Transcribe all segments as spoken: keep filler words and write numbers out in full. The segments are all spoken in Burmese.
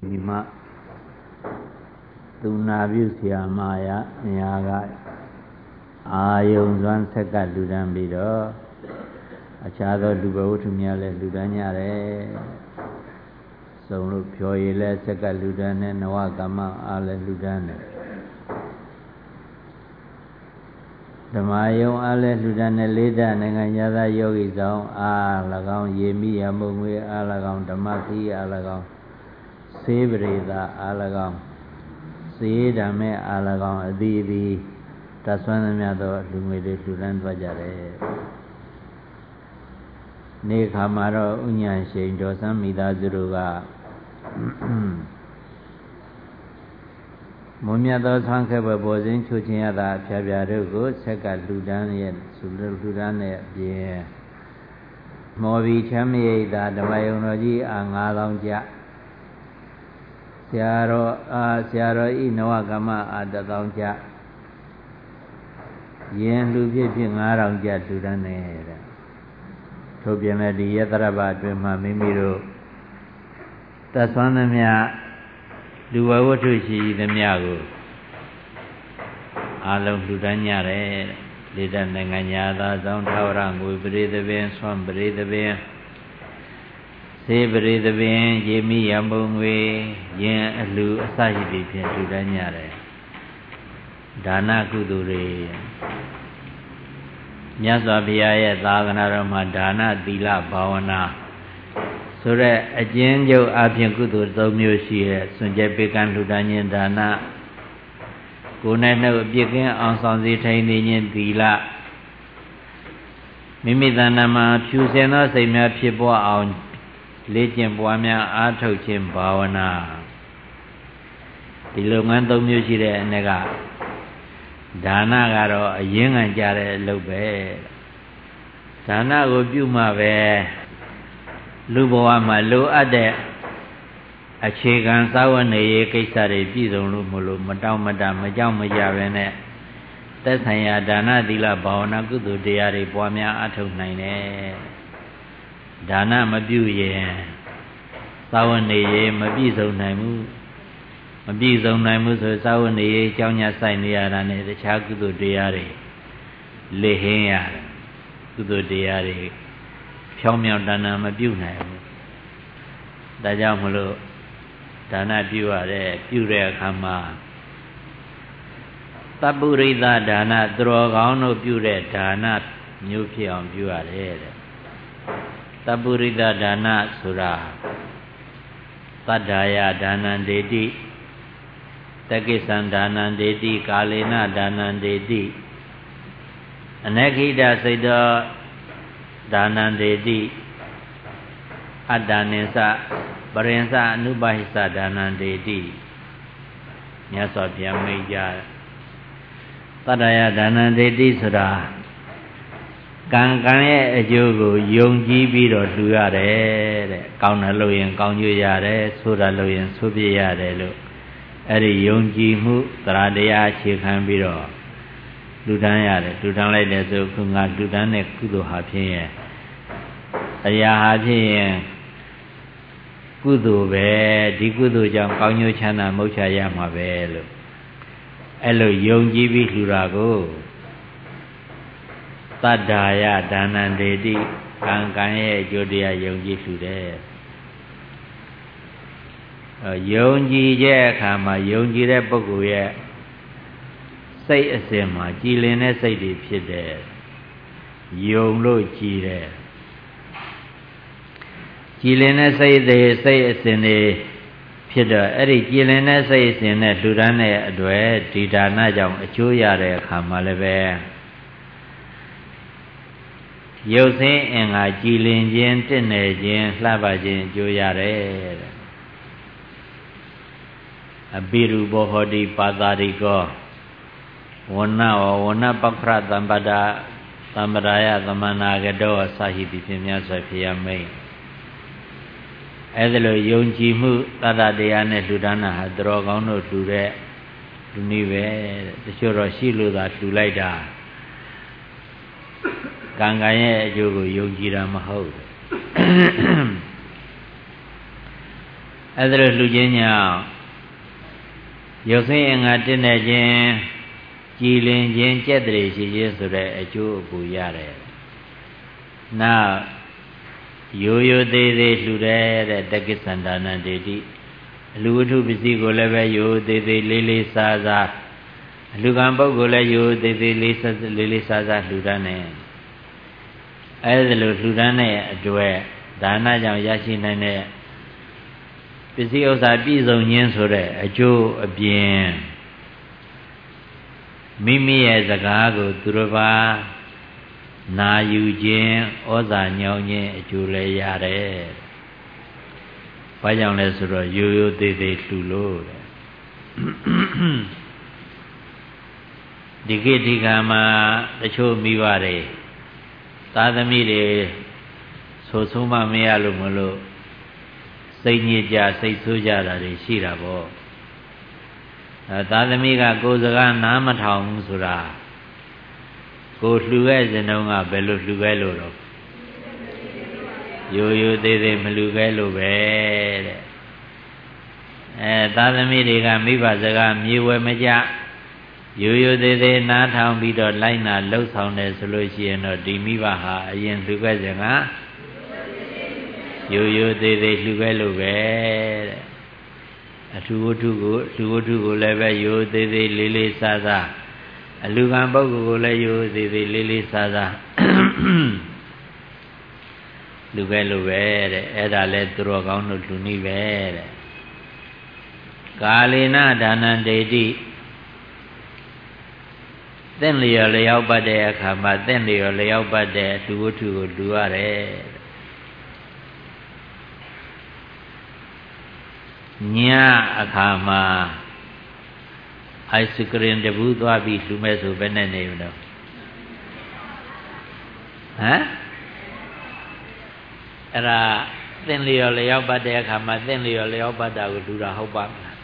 Mima Tunabius Yamaya Yaga Ayung Zwan Seka Ludan Bido Achado Duba Utumia Ludanyare Sonu Pyoile Seka Ludane Nawagama Ale Ludane Damayong Ale Ludane Leda Nanganyada Yogi Zong A Lagong Yemi Yamungwe Alagong Damaki Alagong Sebreda Alagong Sedame Alagong Adibi Taswanamiado Lumede Ludan Vajare Nekamaro Unyan Shin Dosan Mida Zuruga Mumiado Sankaba Bozin Chuchiada Piabiarugo Seka Ludan Yen Sulu Ludan Ye Mobi Chami da Damayonoji Angalongja Siaro Siaro Inawagama Adadongja Yen Lupi Narangja Dudane Tobiana di Yataraba Duma Mimiro Taswanamia Dua Watushi the Miago Along Dudanyare Lida Nanganyada Down Taurang we breathe the vein, swam breathe the vein Se breathe the vein, Jimmy Yambungwe, Yen Lu Asahidi Dudanyare Dana Kudure Nyasabia Daganarama Dana Dila Bhavana Sura Ajenjo Abyan Kudur Domyoshi Sunjapikan Ludanyan Dana Kunano Bikin Ansanzi Tainian Dila Mimidanama Chusena Semia Pipo on Legend Buamia Ato Chim Bhavana Dilungan Domyoshi Nega Dana Garo, a young and Jare Lobe Dana Gobuma Be Luboama Lo Ade A Chigan Sawane Kisare Piso Lumulu, Madame Madame Majama Javene That's Haya Dana Dila Bauna Gudu Diari Buamia Ato Nine Dana Mabuye Sawane Mabizo Namu Mabizo Namu Sawane Janya Sainia and the Chakudu Diari Lehea Kudu Diari Pyomya Dana Mabuna Dajamulo Dana Buare Pure Kama Taburida Dana Drogano Pure Dana Nupion Buare Taburida Dana Sura Tadaya Dana Dedi Takisan Dana Dedi Kalina Dana Dedi Anakida Seda Dana Dedi Adanesa Barensa Nubahisa Dana Dedi Nyasopia Meja Tadaya Dana Dedi Sura Kankane Ajogo Yongji Biro Duyare Kauna Loyan Kaunju Yare Sura Loyan Subi Yare Lo Eri Yongji Mu Tradaya Chikan Biro Dudan Yare Dudan like the Zokunga Dudan Kudu Hapi Aya Hapi Kudu Be Dikudu Jam Kaunju Chana Mocha Yama Belo Elo Yongji Birago Tadaya Dana Dedi Kankane Jodia Yongji Sude Yongji Je Kama Yongji Re Boguye Say Asema Jilene Say the Pide Yonglo Jire Jilene Say the Say Asene Pida Eri Jilene Say Sine Dudane Adwe Didana Jam Achuyare Kamalebe Yosin and a Jilin Jin Tene Slava Jin Joyare A Biru Bohodi Padarigo Wana or Wana Bakra Dambada Tambaraya Damana Gado Sahidi Pimia Safia May Edelo Yonji Mu Tada Diane Dudana Hadrogano Dure Dunive the Shuroshilu that Dulaida Gangaye Jogo Yojira Maho အဲ့ဒါလိုလှူခြင်းကြောင့်ရုပ်ဆင်းအင်္ဂါတည်နေခြင်းကြည်လင်ခြင်းကြက်တည်းရှိခြင်းဆိုတဲ့အကျိုးအပူရတယ်။နောက်ရိုးရိုးသေးသေးလှူတဲ့တက္ကိသန္တာနတေတိအလူဝတ္ထုပစ္စည်းကိုလည်းပဲရိုးသေးသေးလေးလေးစားစားအလူကံပုဂ္ဂိုလ်လည်းရိုးသေးသေးလေးစားလေးလေးစားစားလှူဒါန်းနေအဲ့ဒါလိုလှူဒါန်းတဲ့အတွက်ဒါနကြောင့်ရရှိနိုင်တဲ့ပစ္စည်းဥစ္စာပြည့်စုံခြင်းဆိုတဲ့အကျိုးအပြင်မိမိရဲ့စကားကိုသူတစ်ပါးနာယူခြင်းဩဇာညောင်းခြင်းအကျိုးလည်းရတယ်။ဘာကြောင့်လဲဆိုတော့ရိုးရိုးသေးသေးလှူလို့တဲ့ဒီကိဋ္ဌိကမှာတချို့မိဘတွေသာသမီတွေဆိုဆုံးမမရလို့မလို့စိတ်ညစ်ကြစိတ်ဆိုးကြတာတွေရှိတာပေါ့အဲသာသမီကကိုယ်စကားနားမထောင်ဘူးဆိုတာကိုလှူခဲ့စဉ်တုန်းကဘယ်လိုလှူခဲ့လို့တော့ရိုးရိုးသေးသေးမလှူခဲ့လို့ပဲတဲ့အဲသာသမီတွေကမိဘစကားမြေဝဲမကြရိုးရိုးသေးသေးနားထောင်ပြီးတော့လိုက်နာလှုပ်ဆောင်တယ်ဆိုလို့ရှိရင်တော့ဒီမိဘဟာအရင်လှူခဲ့စဉ်ကရိုးရိုးသေးသေးလှူခဲ့လို့ပဲတဲ့အထူးဝတ္ထုကိုအထူးဝတ္ထုကိုလည်းပဲရိုးသေးသေးလေးလေးစားစားအလူကံပုဂ္ဂိုလ်ကိုလည်းရိုးသေးသေးလေးလေးစားစားလှူခဲ့လို့ပဲတဲ့အဲ့ဒါလဲသူတော်ကောင်းတို့လှူနည်းပဲတဲ့ကာလေနဒါနံဒေတိသင့်လျော်လျောက်ပတ်တဲ့အခါမှာသင့်လျော်လျောက်ပတ်တဲ့လူဝတ္ထုကိုလူရတယ်ညအခါမှာအိုက်စကရင်တဘူးသွားပြီးလူမဲ့ဆိုဘယ်နဲ့နေမလို့ဟမ်အဲ့ဒါသင့်လျော်လျောက်ပတ်တဲ့အခါမှာသင့်လျော်လျောက်ပတ်တာကိုလူတာဟုတ်ပါမလား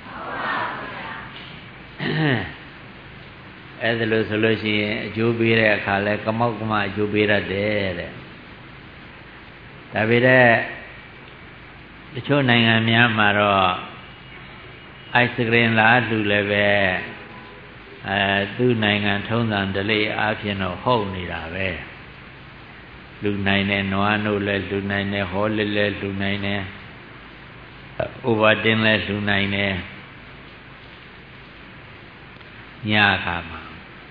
အဲ့ဒါလို့ဆိုလို့ရှိရင်အကျိုးပေးတဲ့အခါလဲကမောက်ကမအကျိုးပေးရတယ်တဲ့ဒါပေမဲ့တချို့နိုင်ငံများမှာတော့အိုက်စကရင်လာလှူလည်းပဲအဲသူ့နိုင်ငံထုံးစံဓလေ့အားဖြင့်တော့ဟုတ်နေတာပဲလှူနိုင်တဲ့နွားနို့လည်းလှူနိုင်တယ်ဟောလေးလည်းလှူနိုင်တယ်ဥပတင်လည်းလှူနိုင်တယ်ညအခါမှာ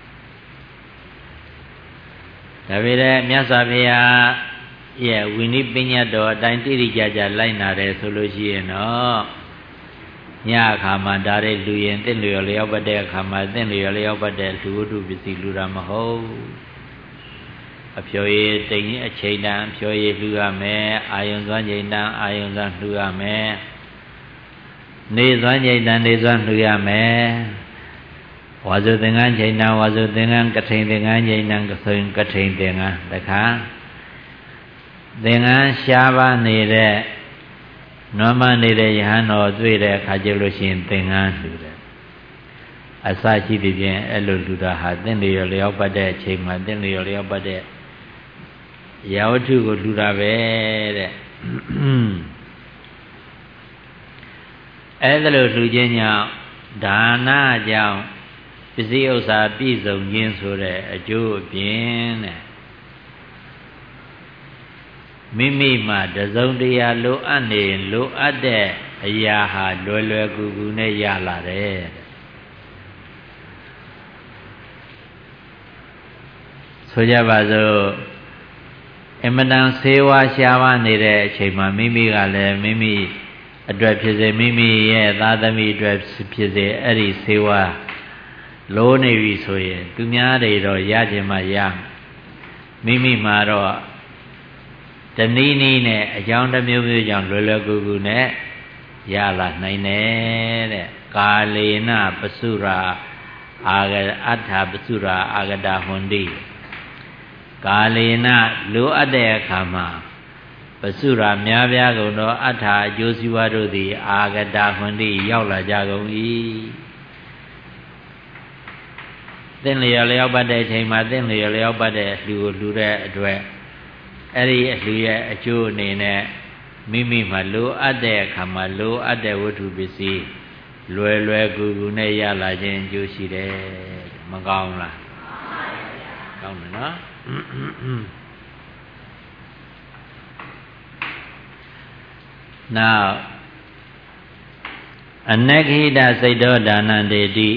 ဒါပေမဲ့မြတ်စွာဘုရားရဲ့ဝိနည်းပညာတော်အတိုင်းတိတိကျကျလိုက်နာတယ်ဆိုလို့ရှိရင်တော့ညအခါမှာဒါတွေလူရင်တင့်လျော်လျောက်ပတ်တဲ့အခါမှာတင့်လျော်လျောက်ပတ်တဲ့လူဝတ္ထုပစ္စည်းလူတာမဟုတ်အဖြောရည်တိမ်အချိန်တန်အဖြောရည်လှူရမယ်အာယုံစွမ်းချိန်တန်အာယုံစွမ်းလှူရမယ်နေစွမ်းချိန်တန်နေစွမ်းလှူရမယ်ဝါစုသင်္ကန်းချိန်တန်ဝါစုသင်္ကန်းကထိန်သင်္ကန်းချိန်တန်ကထိန်ကထိန်သင်္ကန်းတခါသင်္ကန်းရှားပါနေတဲ့နွမ်းမနေတဲ့ယဟန်တော်တွေ့တဲ့အခါကျလို့ရှိရင်သင်္ကန်းလှူတယ်အစရှိသည်ဖြင့်အဲ့လိုလှူတာဟာသင်လျော်လျောက်ပတ်တဲ့အချိန်မှာသင်လျော်လျောက်ပတ်တဲ့ရာဝတ္ထုကိုလှူတာပဲတဲ့အဲ့ဒါလိုလှူခြင်းကြောင့်ဒါနကြောင့်ပစ္စည်းဥစ္စာပြည့်စုံခြင်းဆိုတဲ့အကျိုးအပြင်တဲ့မိမိမှာတစုံတရာလိုအပ်နေလိုအပ်တဲ့အရာဟာလွယ်လွယ်ကူကူနဲ့ရလာတယ်ဆိုကြပါစို့အမတန်ဆေးဝါးရှားပါနေတဲ့အချိန်မှာမိမိကလည်းမိမိအတွက်ဖြစ်စေမိမိရဲ့သားသမီးအတွက်ဖြစ်စေအဲ့ဒီဆေးဝါးလိုးနေပြီဆိုရင်သူများတွေတော့ရခြင်းမှရမိမိမှာတော့တနည်းနည်းနဲ့အကြောင်းတစ်မျိုးမျိုးကြောင့်လွယ်လွယ်ကူကူနဲ့ရလာနိုင်တယ်တဲ့ကာလေနပစုရာအာဂအဋ္ဌပစုရာအာဂတဟွန်တိကာလေနလိုအပ်တဲ့အခါမှာပစုရာများပြားကုန်သောအဋ္ဌအကျိုးစီးပွားတို့သည်အာဂတဟွန်တိရောက်လာကြကုန်၏သင်လျော်လျောက်ပတ်တဲ့အချိန်မှာသင်လျော်လျောက်ပတ်တဲ့လူကိုလူတဲ့အတွက်အဲ့ဒီအလှရဲ့အကျိုးအနေနဲ့မိမိမှာလိုအပ်တဲ့အခါမှာလိုအပ်တဲ့ဝတ္ထုပစ္စည်းလွယ်လွယ်ကူကူနဲ့ရလာခြင်းအကျိုးရှိတယ်မကောင်းလားကောင်းတယ်နော်နောက်အနက္ခိတစိတ်တော်ဒါနံတေတိ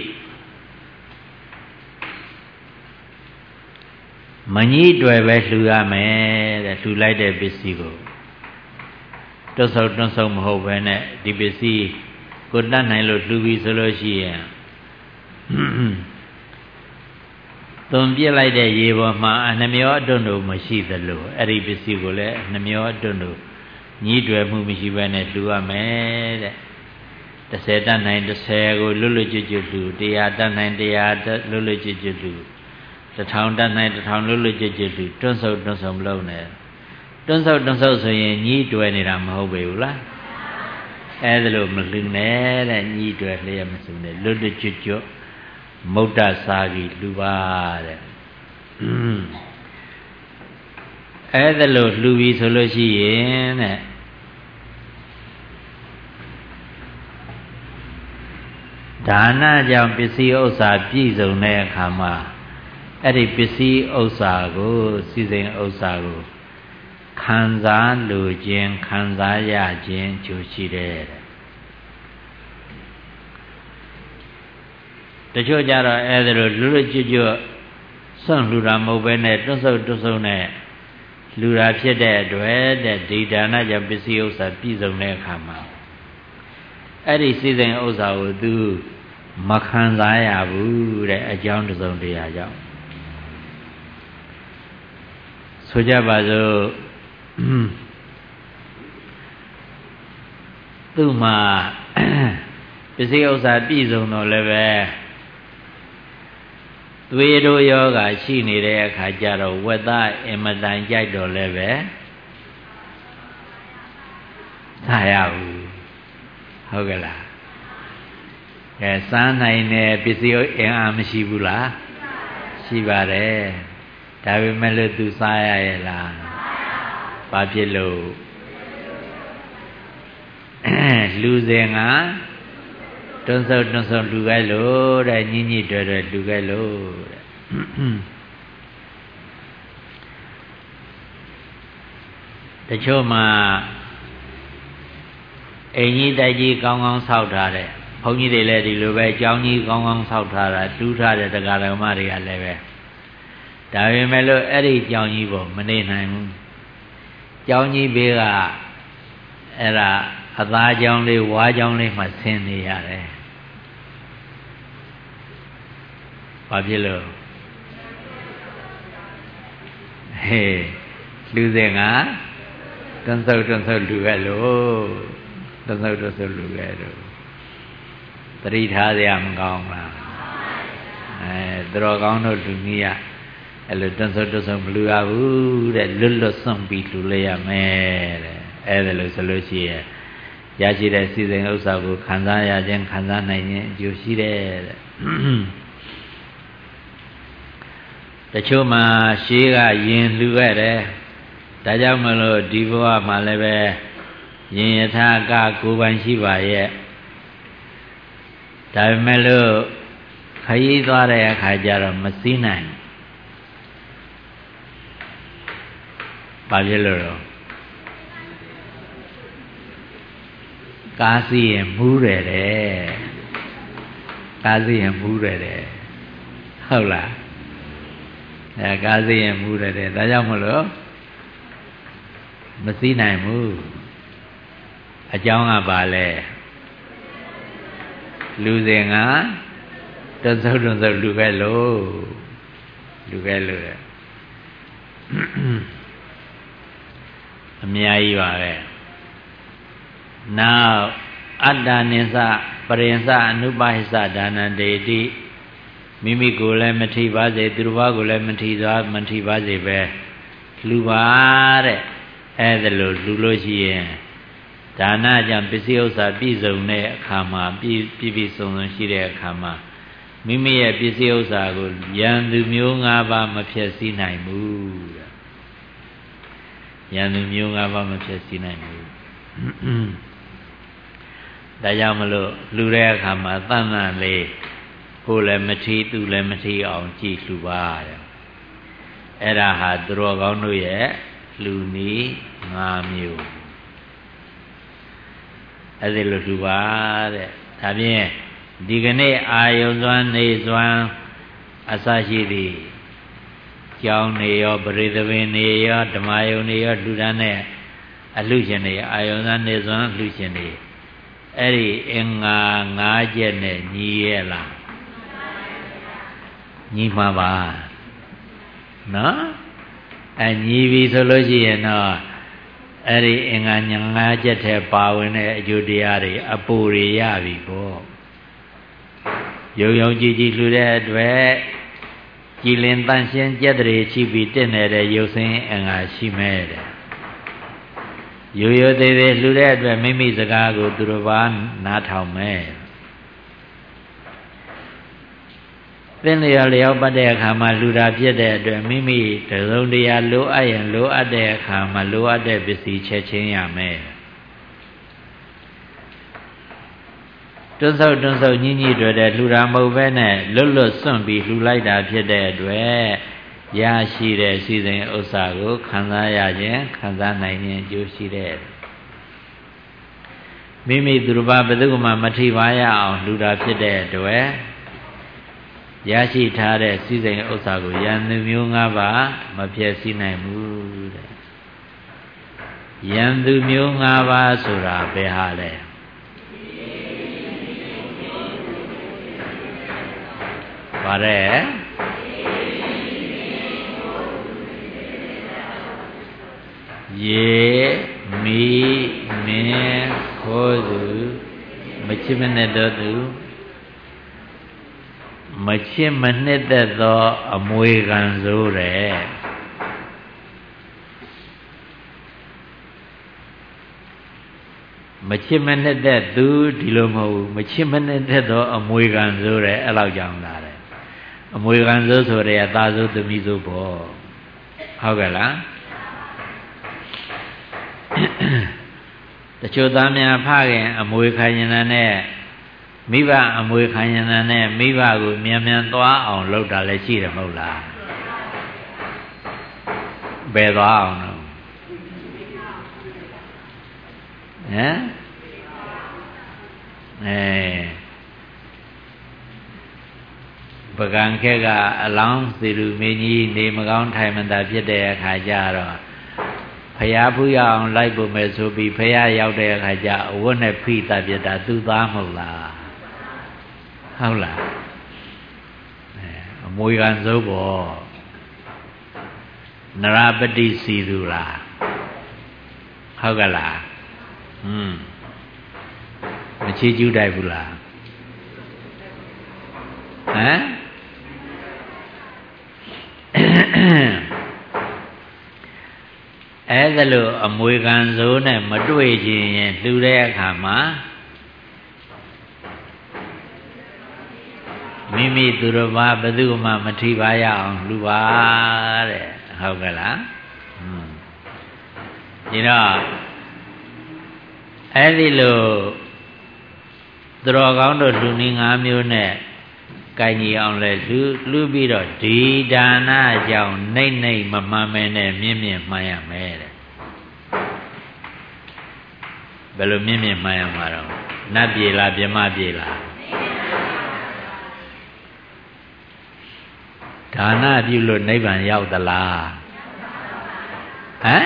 မကြီးတွယ်ပဲလှူရမယ်တဲ့လှူလိုက်တဲ့ပစ္စည်းကိုတွတ်ဆုပ်တွတ်ဆုပ်မဟုတ်ပဲနဲ့ဒီပစ္စည်းကိုတတ်နိုင်လို့လှူပြီဆိုလို့ရှိရင်သွန်ပြစ်လိုက်တဲ့ရေပေါ်မှာအနှမျောအတွန်းတို့မရှိသလိုအဲ့ဒီပစ္စည်းကိုလည်းနှမျောအတွန်းတို့ညီးတွယ်မှုမရှိဘဲနဲ့လှူရမယ်တဲ့တစ်ဆယ်တတ်နိုင်တစ်ဆယ်ကိုလွတ်လွတ်ကျွတ်ကျွတ်လှူတရားတတ်နိုင်တရားလွတ်လွတ်ကျွတ်ကျွတ်လှူတစ်ထောင်တတ်နိုင်တစ်ထောင်လွတ်လွတ်ကျွတ်ကျွတ်လှူတွန်းဆုပ်တွန်းဆုပ်မလုပ်နဲ့တွန်းဆုပ်တွန်းဆုပ်ဆိုရင်ညီးတွယ်နေတာမဟုတ်ပေဘူးလားအဲ့ဒါလို့မလှူနဲ့တဲ့ညီးတွယ်လျက်မစုံနဲ့လွတ်လွတ်ကျွတ်ကျွတ်မုဒ္ဒစာကြီးလှူပါတဲ့အဲ့ဒါလို့လှူပြီဆိုလို့ရှိရင်တဲ့ဒါနကြောင့်ပစ္စည်းဥစ္စာပြည့်စုံတဲ့အခါမှာအဲ့ဒီပစ္စည်းဥစ္စာကိုစီစဉ်ဥစ္စာကိုခံစားလိုခြင်းခံစားရခြင်းကြိုးရှိတယ်တဲ့တချို့ကြတော့အဲ့ဒါလိုလွတ်လွတ်ကျွတ်ကျွတ်စွန့်လှူတာမဟုတ်ပဲနဲ့တွတ်ဆုပ်တွတ်ဆုပ်နဲ့လှူတာဖြစ်တဲ့အတွက်တဲ့ဒီဒါနကြောင့်ပစ္စည်းဥစ္စာပြည့်စုံတဲ့အခါမှာအဲ့ဒီစီစဉ်ဥစ္စာကိုသူမခံစားရဘူးတဲ့အကြောင်းတစ်စုံတရာကြောင့်ဆိုကြပါစို့သူ့မှာပစ္စည်းဥစ္စာပြည့်စုံတော့လည်းပဲသွေးတို့ယောဂရှိနေတဲ့အခါကျတော့ဝက်သားအင်မတန်ကြိုက်တော့လည်းပဲသာရဘူးဟုတ်ကဲ့လားကဲစားနိုင်တဲ့ပစ္စည်းအင်အားမရှိဘူးလားရှိပါတယ်ဒါပေမဲ့လို့သူစားရရဲ့လားဘာဖြစ်လို့လူစဉ်ကတွန်းဆုပ်တွန်းဆုပ်လူခဲ့လို့တဲ့ညင်ညစ်တွေတွေလူခဲ့လို့တဲ့တချို့မှာအိမ်ကြီးတိုက်ကြီးကောင်းကောင်းဆောက်ထားတဲ့ဘုန်းကြီးတွေလည်းဒီလိုပဲကျောင်းကြီးကောင်းကောင်းဆောက်ထားတာတူးထားတဲ့တရားဓမ္မတွေကလည်းပဲဒါပေမဲ့လို့အဲ့ဒီကျောင်းကြီးပေါ်မနေနိုင်ဘူးကျောင်းကြီးဘေးကအဲ့ဒါအသားကျောင်းလေးဝါးကျောင်းလေးမှဆင်းနေရတယ်ဘာဖြစ်လို့ဟေးလူစဉ်ကတွန်းဆုပ်တွန်းဆုပ်လူခဲ့လို့တွန်းဆုပ်တွန်းဆုပ်လူခဲ့လို့သတိထားရမကောင်းလားအဲသူတော်ကောင်းတို့လူကြီးကအဲ့လိုတွန်းဆုပ်တွန်းဆုပ်မလူရဘူးတဲ့လွတ်လွတ်စွန့်ပြီးလူလိုက်ရမယ်တဲ့အဲ့ဒါလို့ဆိုလို့ရှိရင်ရရှိတဲ့စီစဉ်ဥစ္စာကိုခံစားရခြင်းခံစားနိုင်ခြင်းအကျိုးရှိတယ်တဲ့တချို့မှာရှေးကယင်လှူခဲ့တယ်ဒါကြောင့်မလို့ဒီဘဝမှာလည်းပဲယင်ယထာကကိုယ်ပိုင်ရှိပါရဲ့ဒါပေမဲ့လို့ခရီးသွားတဲ့အခါကျတော့မစည်းနိုင်ဘာဖြစ်လို့တော့ကားစီးရင်မူးတယ်တဲ့ကားစီးရင်မူးတယ်တဲ့ဟုတ်လားအဲကားစီးရင်မူးတယ်တဲ့ဒါကြောင့်မလို့မစည်းနိုင်ဘူးအကြောင်းကဘာလဲလူစဉ်ကတွန်းဆုပ်တွန်းဆုပ်လူခဲ့လို့လူခဲ့လို့အများကြီးပါပဲနောက်အတ္တနိစ္စပရိစ္ဆအနုပါဟိစ္စဒါနံတေတိမိမိကိုယ်လည်းမထိပါစေသူတစ်ပါးကိုလည်းမထိသွားမထိပါစေပဲလှူပါတဲ့အဲ့ဒါလို့လှူလို့ရှိရင်ဒါနကြောင့်ပစ္စည်းဥစ္စာပြည့်စုံတဲ့အခါမှာပြည့်ပြည့်ပြည့်စုံစုံရှိတဲ့အခါမှာမိမိရဲ့ပစ္စည်းဥစ္စာကိုယံသူမျိုး၅ပါးမဖျက်ဆီးနိုင်ဘူးတဲ့ယံသူမျိုး၅ပါးမဖျက်ဆီးနိုင်ဘူးဒါကြောင့်မလို့လှူတဲ့အခါမှာသန့်သန့်လေးကိုယ်လည်းမထီးသူလည်းမထီးအောင်ကြည်လှူပါတဲ့အဲ့ဒါဟာသူတော်ကောင်းတို့ရဲ့လှူနည်း၅မျိုးအဲ့ဒီလိုလှူပါတဲ့ဒါဖြင့်ဒီကနေ့အာယုံစွမ်းနေစွမ်းအစရှိသည်ကျောင်းနေရောပရိသပင်နေရောဓမ္မယုံနေရောလှူဒါန်းတဲ့အလှရှင်တွေအာယုံစွမ်းနေစွမ်းလှူရှင်တွေအဲ့ဒီအင်္ဂါ၅ချက်နဲ့ညီရဲ့လားညီမှာပါနော်အညီပြီဆိုလို့ရှိရင်တော့အဲ့ဒီအင်္ဂါ၅ချက်ထဲပါဝင်တဲ့အကျိုးတရားတွေအပူတွေရပြီပေါ့ယုံယုံကြည်ကြည်လှူတဲ့အတွက်ကြည်လင်တန့်ရှင်းကြက်တွေရှိပြီးတင့်နေတဲ့ရုပ်ဆင်းအင်္ဂါရှိမဲ့တဲ့ရိုးရိုးသေးသေးလှူတဲ့အတွက်မိမိစကားကိုသူတစ်ပါးနားထောင်မဲ့သင်လျော်လျော်ပတ်တဲ့အခါမှာလှူတာဖြစ်တဲ့အတွက်မိမိတစုံတရာလိုအပ်ရင်လိုအပ်တဲ့အခါမှာလိုအပ်တဲ့ပစ္စည်းချက်ချင်းရမယ်တွန်းဆုပ်တွန်းဆုပ်ညှိညှိတွေ့တဲ့လှူတာမဟုတ်ဘဲနဲ့လွတ်လွတ်စွန့်ပြီးလှူလိုက်တာဖြစ်တဲ့အတွက်ရရှိတဲ့စီစဉ်ဥစ္စာကိုခံစားရခြင်းခံစားနိုင်ခြင်းအကျိုးရှိတဲ့မိမိသူတစ်ပါးဘယ်သူမှမထိပါရအောင်လှူတာဖြစ်တဲ့အတွက်ရရှိထားတဲ့စီစဉ်ဥစ္စာကိုယန္တုမျိုး၅ပါးမဖျက်ဆီးနိုင်ဘူးတဲ့ယန္တုမျိုး၅ပါးဆိုတာဘယ်ဟာလဲပါတယ်ရေမီမင်းခိုးသူမချစ်မနဲ့တော့သူမချစ်မနှစ်သက်သောအမွေခံဆိုးတဲ့မချစ်မနှစ်သက်သူဒီလိုမဟုတ်ဘူးမချစ်မနှစ်သက်သောအမွေခံဆိုးတဲ့အဲ့လောက်ကြောင့်လာတယ်အမွေခံဆိုးဆိုတဲ့သားဆိုးသမီးဆိုးပေါ့ဟုတ်ကဲ့လားတချို့သားများဖခင်အမွေခံရင်နဲ့မိဘအမွေခံရင်နဲ့မိဘကိုမြန်မြန်သွားအောင်လုပ်တာလည်းရှိတယ်မဟုတ်လားဘယ်သွားအောင်လဲဟမ်အဲပကံခက်ကအလောင်းစီလူမင်းကြီးနေမကောင်းထိုင်မသာဖြစ်တဲ့အခါကျတော့ဖယားဖူးရအောင်လိုက်ဖို့မယ်ဆိုပြီးဖယားရောက်တဲ့အခါကျအဝတ်နဲ့ဖိတတ်ပြတာသူသားမဟုတ်လားဟုတ်လားအဲအမွေခံစိုးပေါ့နရပတိစီသူလားဟုတ်ကလားဟွန်းမချီးကျူးတိုက်ဘူးလားဟမ်အဲ့ဒါလို့အမွေခံစိုးနဲ့မတွေ့ခြင်းရင်လှူတဲ့အခါမှာမိမိသူတော်ဘာဘယ်သူမှမထိပါရအောင်လှူပါတဲ့ဟုတ်ကဲ့လားဟွန်းဒီတော့အဲ့ဒီလိုသူတော်ကောင်းတို့လှူနည်း၅မျိုးနဲ့ကိုင်ကြီးအောင်လဲလှူလှူပြီးတော့ဒီဒါနကြောင့်နှိမ့်နှိမ့်မမှန်မဲနဲ့မြင့်မြင့်မှန်ရမယ်တဲ့ဘယ်လိုမြင့်မြင့်မှန်ရမှာတော့နတ်ပြေလားပြမပြေလားဒါနပြုလို့နိဗ္ဗာန်ရောက်သလားဟမ်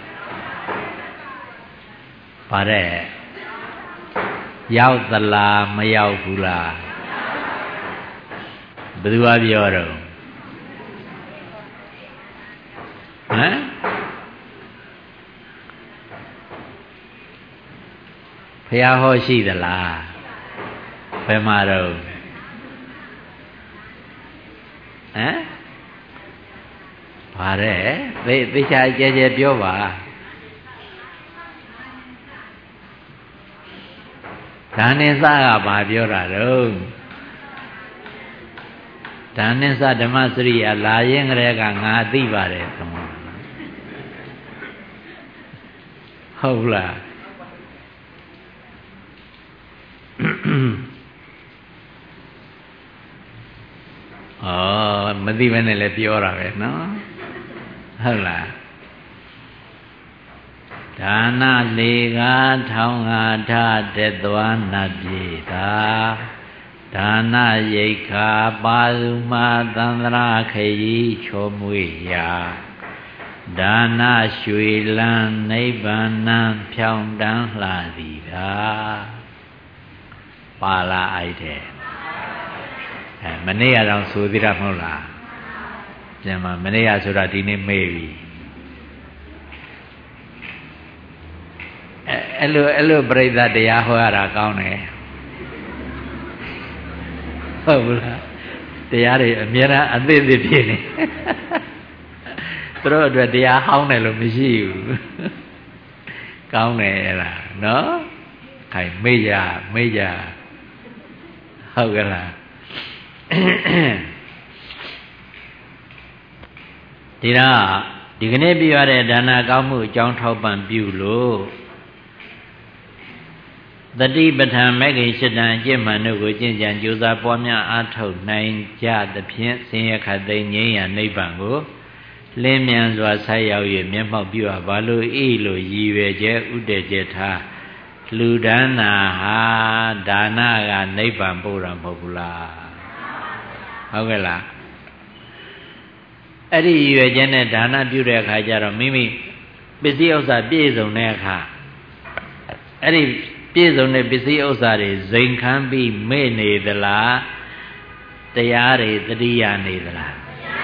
ပါတယ်ရောက်သလားမရောက်ဘူးလားဘယ်သူကပြောတော့ဟမ်ဖះဟောရှိသလားဘယ်မှာတော့ဟမ်ပါတယ်သိသိချာကြဲကြဲပြောပါဒါနဲ့စကဘာပြောတာတော့ဒါနဲ့စဓမ္မစရိယာလာရင်ကလေးကငါသိပါတယ်သမဟုတ်လားဟဩမသိဘဲနဲ့လည်းပြောတာပဲနော်ဟုတ်လားဒါနလေကားထောင်းငါထတက်သွားနတ်ပြေသာဒါနရိက္ခာပါစုမသန္တရာခရီးချောမွေရာဒါနရွှေလန်းနိဗ္ဗာန်ဖြောင်းတန်းလှသည်သာပါလာအိုက်တယ်အဲမနေ့ကတော့ဆိုသေးတာမဟုတ်လားပြန်မမနေ့ကဆိုတာဒီနေ့မေ့ပြီအဲအဲ့လိုအဲ့လိုပြိဿတရားဟောရတာကောင်းတယ်ဟုတ်ဘူးလားတရားတွေအများအားအသိသိဖြစ်နေသူတို့အတွက်တရားဟောင်းတယ်လို့မရှိဘူးကောင်းတယ်လားနော်ခိုင်မေ့ကြမေ့ကြဟုတ်ကလားဒီတော့ဒီကနေ့ပြရတဲ့ဒါနကောင်းမှုအကြောင်းထောက်ပံ့ပြုလို့တတိပဋ္ဌာန်မဂ္ဂင်၈တန်အကျင့်မှန်တို့ကိုကျင့်ကြံကြိုးစားပွားများအားထုတ်နိုင်ကြသဖြင့်ဆင်းရဲခတ်သိမ်းငြိမ်းရာနိဗ္ဗာန်ကိုလင်းမြန်စွာဆက်ရောက်၍မျက်မှောက်ပြုအပ်ပါလို့ဤလိုရည်ရွယ်ချက်ဥတည်ချက်ထားလူဒါနာဟာဒါနကနိဗ္ဗာန်ပို့တာမဟုတ်ဘူးလားဟုတ်ကဲ့လားအဲ့ဒီရည်ရွယ်ချက်နဲ့ဒါနပြုတဲ့အခါကျတော့မိမိပစ္စည်းဥစ္စာပြည့်စုံတဲ့အခါအဲ့ဒီပြည့်စုံတဲ့ပစ္စည်းဥစ္စာတွေဇိမ်ခံပြီးမေ့နေသလားတရားတွေတတိယနေသလား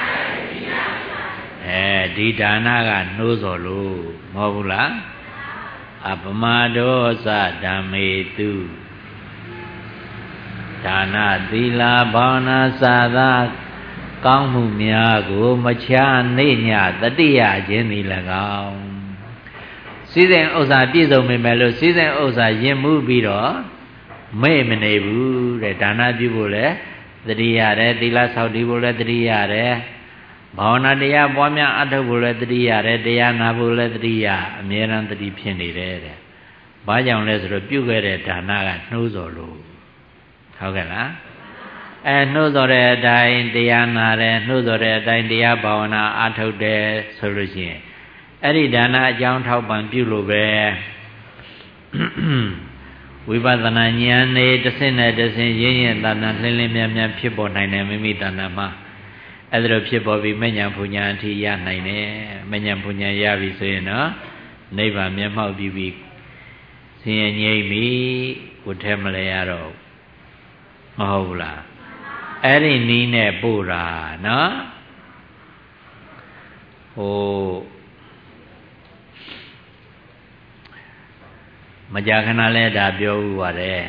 အဲဒီဒါနကနှိုးစော်လို့မဟုတ်ဘူးလားအပမဒောသဓမ္မေတုဒါနသီလဘာဝနာစာသာကောင်းမှုများကိုမချာနေညတတိယခြင်းသည်၎င်းစည်းစိမ်ဥစ္စာပြည့်စုံပေမဲ့လို့စည်းစိမ်ဥစ္စာရင်မှုပြီးတော့မေ့မနေဘူးတဲ့ဒါနပြုဖို့လဲတတိယရတယ်သီလဆောက်တည်ဖို့လဲတတိယရတယ်ဘာဝနာတရားပွားများအထောက်ဖို့လဲတတိယရတယ်တရားနာဖို့လဲတတိယအမြဲတမ်းတတိဖြစ်နေတယ်တဲ့ဘာကြောင့်လဲဆိုတော့ပြုခဲ့တဲ့ဒါနကနှိုးစော်လို့ဟုတ်ကဲ့လားအဲနှိုးစော်တဲ့အတိုင်းတရားနာတယ်နှိုးစော်တဲ့အတိုင်းတရားဘာဝနာအထောက်တယ်ဆိုလို့ရှိရင်အဲ့ဒီဒါနအကြောင်းထောက်ပံ့ပြုလို့ပဲဝိပဿနာဉာဏ်နဲ့တစ်ဆင့်နဲ့တစ်ဆင့်ရင်းရင်တဏ္ဍလင်းလင်းမြန်းမြန်းဖြစ်ပေါ်နိုင်တယ်မိမိတဏ္ဍမှာအဲ့ဒါလိုဖြစ်ပေါ်ပြီးမဉ္ဇဉ်ပူညာအထိရနိုင်တယ်မဉ္ဇဉ်ပူညာရပြီဆိုရင်တော့နိဗ္ဗာန်မျက်မှောက်ပြီးပြီးဆင်းရဲငြိမ်းပြီကိုထဲမလဲရတော့မဟုတ်ဘူးလားအဲ့ဒီနီးနဲ့ပို့တာနော်ဟိုမကြာခဏလဲဒါပြောဥပါတယ်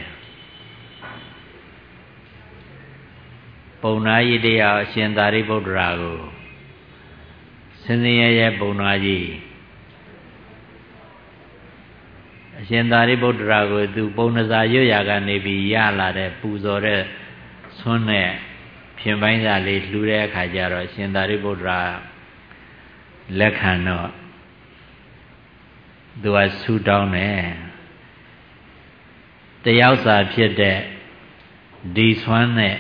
ပုံနာကြီးတရားအရှင်သာရိပုတ္တရာကိုစင်စင်ရဲရဲပုံနာကြီးအရှင်သာရိပုတ္တရာကိုသူပုံနစာရွတ်ရာကနေပြီးရလာတဲ့ပူဇော်တဲ့ဆွန်းတဲ့ဖြင်ပိုင်းစာလေးလှူတဲ့အခါကျတော့အရှင်သာရိပုတ္တရာလက်ခံတော့သူကဆူတောင်းတယ်တယောက်စာဖြစ်တဲ့ဒီဆွမ်းနဲ့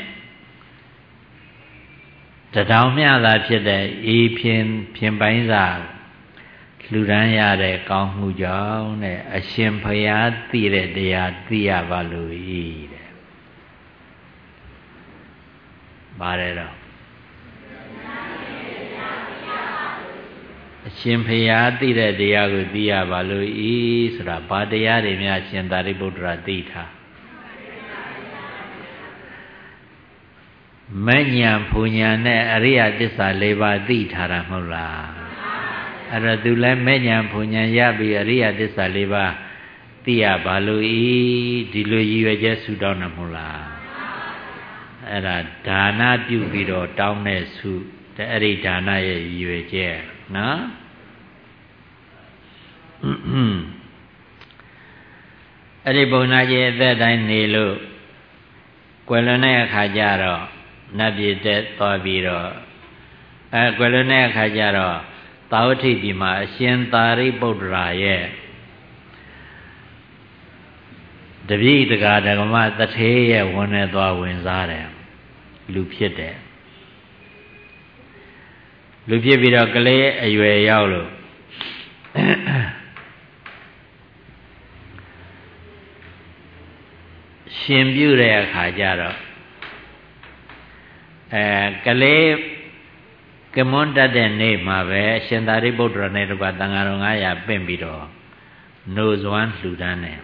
တထောင်မျှသာဖြစ်တဲ့အေးဖြင်ဖြင်ပိုင်းစာလှူဒန်းရတဲ့ကောင်းမှုကြောင့်တဲ့အရှင်ဘုရားသိတဲ့တရားသိရပါလို့ဤတဲ့ပါတယ်တော့အရှင်ဘုရားသိတဲ့တရားကိုသိရပါလို့ဤဆိုတာဘာတရားတွေများရှင်သာရိပုတ္တရာသိထားမဉ္ဇဉ်ဘုံညာနဲ့အရိယသစ္စာ၄ပါးသိထားတာမဟုတ်လားအဲ့တော့သူလည်းမဉ္ဇဉ်ဘုံညာရပြီးအရိယသစ္စာ၄ပါးသိရပါလို့ဤဒီလိုရည်ရွယ်ချက်ဆုတောင်းတာမဟုတ်လားအဲ့ဒါဒါနပြုပြီးတော့တောင်းတဲ့ဆုတဲ့အဲ့ဒီဒါနရဲ့ရည်ရွယ်ချက်နော်အဲ့ဒီဘုံနာကြီးအသက်တိုင်းနေလို့ကွယ်လွန်တဲ့အခါကျတော့နတ်ပြည်တက်သွားပြီးတော့အဲကွယ်လွန်တဲ့အခါကျတော့သာဝတိပြည်မှာအရှင်သာရိပုတ္တရာရဲ့တပြိတကာဓမ္မတထေးရဲ့ဝင်နေသွားဝင်စားတယ်လူဖြစ်တယ်လူဖြစ်ပြီးတော့ကလေးအရွယ်ရောက်လို့ရှင်ပြုတဲ့အခါကျတော့အဲကလေးကမွန်းတတ်တဲ့နေ့မှာပဲရှင်သာရိပုတ္တရာနဲ့တကွာတန်ဃာတော်ငါးရာပင့်ပြီးတော့နှုတ်စွမ်းလှူဒန်းတယ်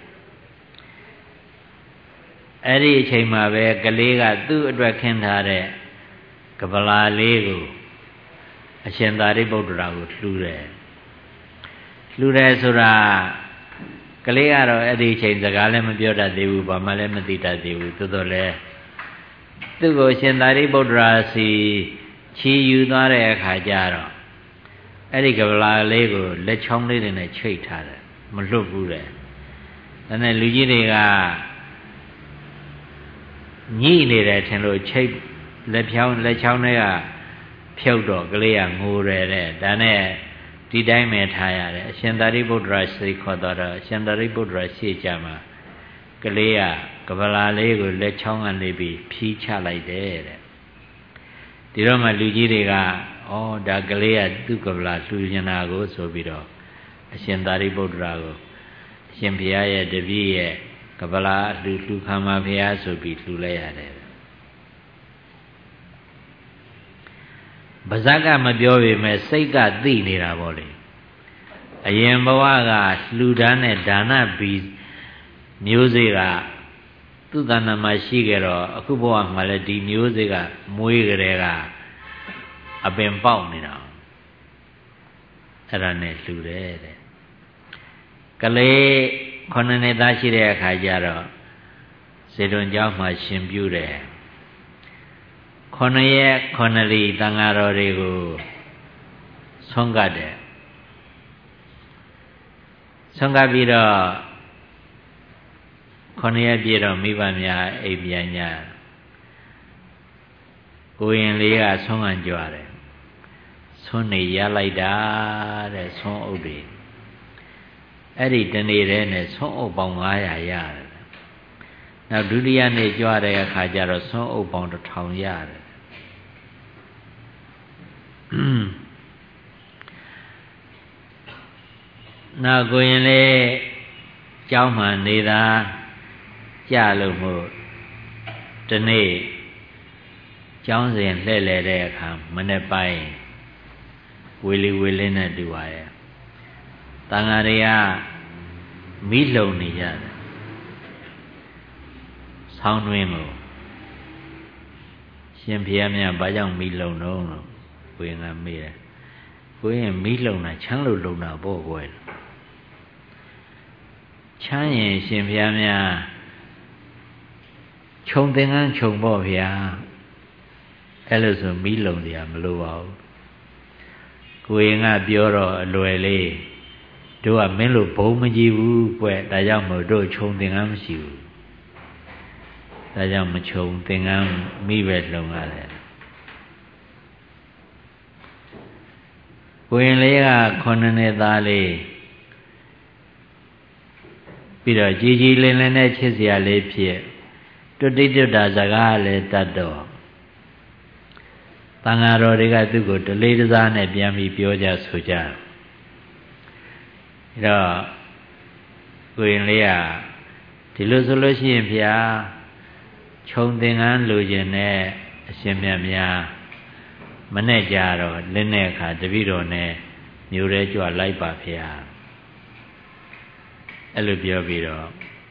အဲ့ဒီအချိန်မှာပဲကလေးကသူ့အတွက်ခင်းထားတဲ့ကပလာလေးကိုအရှင်သာရိပုတ္တရာကိုလှူတယ်လှူတယ်ဆိုတာကလေးကတော့အဲ့ဒီအချိန်စကားလည်းမပြောတတ်သေးဘူးဘာမှလည်းမသိတတ်သေးဘူးသို့တော်လည်းသူ့ကိုရှင်သာရိပုတ္တရာစီချီယူသွားတဲ့အခါကျတော့အဲ့ဒီကပလာလေးကိုလက်ချောင်းလေးတွေနဲ့ချိတ်ထားတယ်မလွတ်ဘူးတဲ့ဒါနဲ့လူကြီးတွေကညှိနေတယ်ထင်လို့ချိတ်လက်ဖြောင်းလက်ချောင်းတွေကဖြုတ်တော့ကလေးကငိုတယ်တဲ့ဒါနဲ့ဒီတိုင်းပဲထားရတယ်အရှင်သာရိပုတ္တရာစိတ်ခေါ်တော့အရှင်သာရိပုတ္တရာရှေ့ကြမှာကလေးကကပလာလေးကိုလက်ချောင်းကနေပြီးဖြီးချလိုက်တယ်တဲ့ဒီတော့မှလူကြီးတွေကဩဒါကလေးကသူ့ကပလာလှူနေတာကိုဆိုပြီးတော့အရှင်သာရိပုတ္တရာကိုအရှင်ဘုရားရဲ့တပည့်ရဲ့ကပလာလှူလှူခံပါဘုရားဆိုပြီးလှူလိုက်ရတယ်ပါဇက်ကမပြောပေမဲ့စိတ်ကသိနေတာပေါ့လေအရင်ဘဝကလှူဒန်းတဲ့ဒါနဘီမျိုးစေ့ကသူ့တဏ္ဍာမှာရှိကြတော့အခုဘဝမှာလည်းဒီမျိုးစေ့ကမွေးကြတဲ့ကအပင်ပေါက်နေတာအဲ့ဒါနဲ့လှူတယ်တဲ့ကလေးခုနှစ်နှစ်သားရှိတဲ့အခါကျတော့စေတုံကျောင်းမှာရှင်ပြုတယ်ခုနှစ်ရက်ခုနှစ်လီတန်ဃာတော်တွေကိုဆုံးကတ်တယ်ဆုံးကတ်ပြီးတော့ခုနှစ်ရက်ပြည့်တော့မိဘများအိပ်ပြန်ကြကိုရင်လေးကဆုံးခံကြွတယ်ဆုံးနေရလိုက်တာတဲ့ဆုံးအုပ်တွေအဲ့ဒီတနေ့တည်းနဲ့ဆုံးအုပ်ပေါင်းငါးရာရတယ်နောက်ဒုတိယနေ့ကြွတဲ့အခါကျတော့ဆုံးအုပ်ပေါင်းတစ်ထောင်ရတယ်နောက်ကိုရင်လေးကျောင်းမှနေတာကြလို့မို့ဒီနေ့ကျောင်းစဉ်လှည့်လည်တဲ့အခါမနေ့ပိုင်းဝေလီဝေလင်းနဲ့တူပါရဲ့တန်ဃာတွေကမိလုံနေကြတယ်ဆောင်းတွင်းကိုရှင်ဘုရားမြတ်ဘာကြောင့်မိလုံတော့လို့ကိုရင်ကမေးတယ်ကိုရင်မိလုံတာချမ်းလို့လုံတာပေါ့ကွယ်ချမ်းရင်ရှင်ဘုရားမြတ်ခြုံသင်္ကန်းခြုံပေါ့ဗျာအဲ့လိုဆိုမိလုံတရားမလိုပါဘူးကိုရင်ကပြောတော့အလွယ်လေးတို့ကမင်းလိုဘုံမကြည့်ဘူးကွဒါကြောင့်မို့တို့ခြုံသင်္ကန်းမရှိဘူးဒါကြောင့်မခြုံသင်္ကန်းမိပဲလုံရတယ်ကိုရင်လေးကခုနှစ်နှစ်သားလေးပြီးတော့ကြီးကြီးလင်းလင်းနဲ့ချစ်စရာလေးဖြစ်တွတ်တိတ်တွတ်တာစကားလည်းတတ်တော့တန်ဃာတော်တွေကသူ့ကိုတလေးတစားနဲ့ပြန်ပြီးပြောကြဆိုကြအဲတော့ကိုရင်လေးကဒီလိုဆိုလို့ရှိရင်ဗျာခြုံသင်္ကန်းလိုချင်တဲ့အရှင်မြတ်များမနဲ့ကြတော့လင်းတဲ့အခါတပည့်တော်နဲ့မျိုးရဲကြွလိုက်ပါဗျာအဲ့လိုပြောပြီးတော့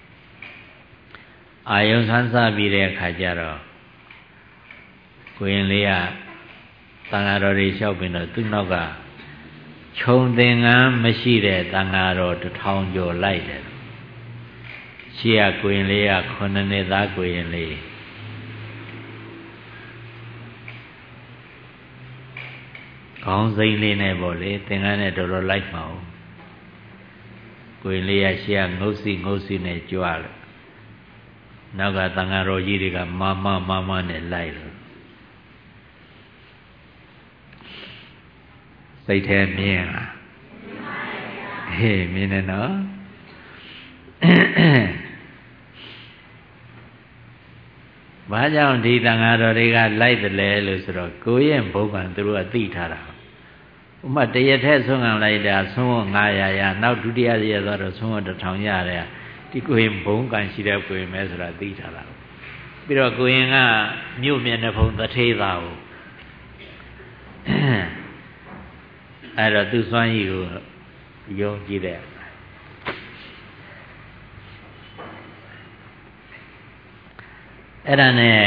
အာယုံဆန်းစားပြီးတဲ့အခါကျတော့ကိုရင်လေးကတန်ဃာတော်တွေလျှောက်ပြီးတော့သူ့နောက်ကခြုံသင်္ကန်းမရှိတဲ့တန်ဃာတော်တစ်ထောင်ကျော်လိုက်တယ်ရှေ့ကကိုရင်လေးကခုနှစ်နှစ်သားကိုရင်လေးခေါင်းစိမ့်လေးနဲ့ပေါ့လေသင်္ကန်းနဲ့တော်တော်လိုက်မှာ哦ကိုရင်လေးကရှေ့ကငုတ်စီငုတ်စီနဲ့ကြွားတယ်နောက်ကသံဃာတော်ကြီးတွေကမမမမနဲ့လိုက်လို့စိတ်ထဲမြင်လားဟေးမြင်တယ်နော်ဘာကြောင့်ဒီတန်ဃာတော်တွေကလိုက်တယ်လဲလို့ဆိုတော့ကိုယ့်ရဲ့ဘုံကံသူတို့ကသိထားတာဥမာတရထက်ဆုံးကံလိုက်တာဆုံးဝငါးရာရနောက်ဒုတိယရသွားတော့ဆုံးဝတစ်ထောင်ရတယ်ဒီကိုရင်ဘုံကံရှိတဲ့ကိုရင်ပဲဆိုတာသိထားတာပြီးတော့ကိုရင်ကမြို့မျက်နှာဖုံးတထေးသားကိုအဲ့တော့သူစွမ်းရည်ကိုယုံကြည်တဲ့အဲ့ဒါနဲ့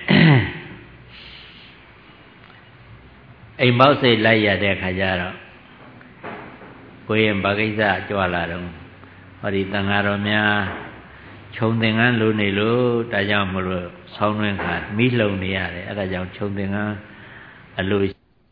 အိမ်ပေါက်စိတ်လိုက်ရတဲ့ခါကျတော့ကိုရင်ဘာကိစ္စကြွလာတော့ဟောဒီတန်ဃာတော်များခြုံသင်္ကန်းလိုနေလို့ဒါကြောင့်မလို့ဆောင်းတွင်းခါမိလုံနေရတယ်အဲ့ဒါကြောင့်ခြုံသင်္ကန်းအလို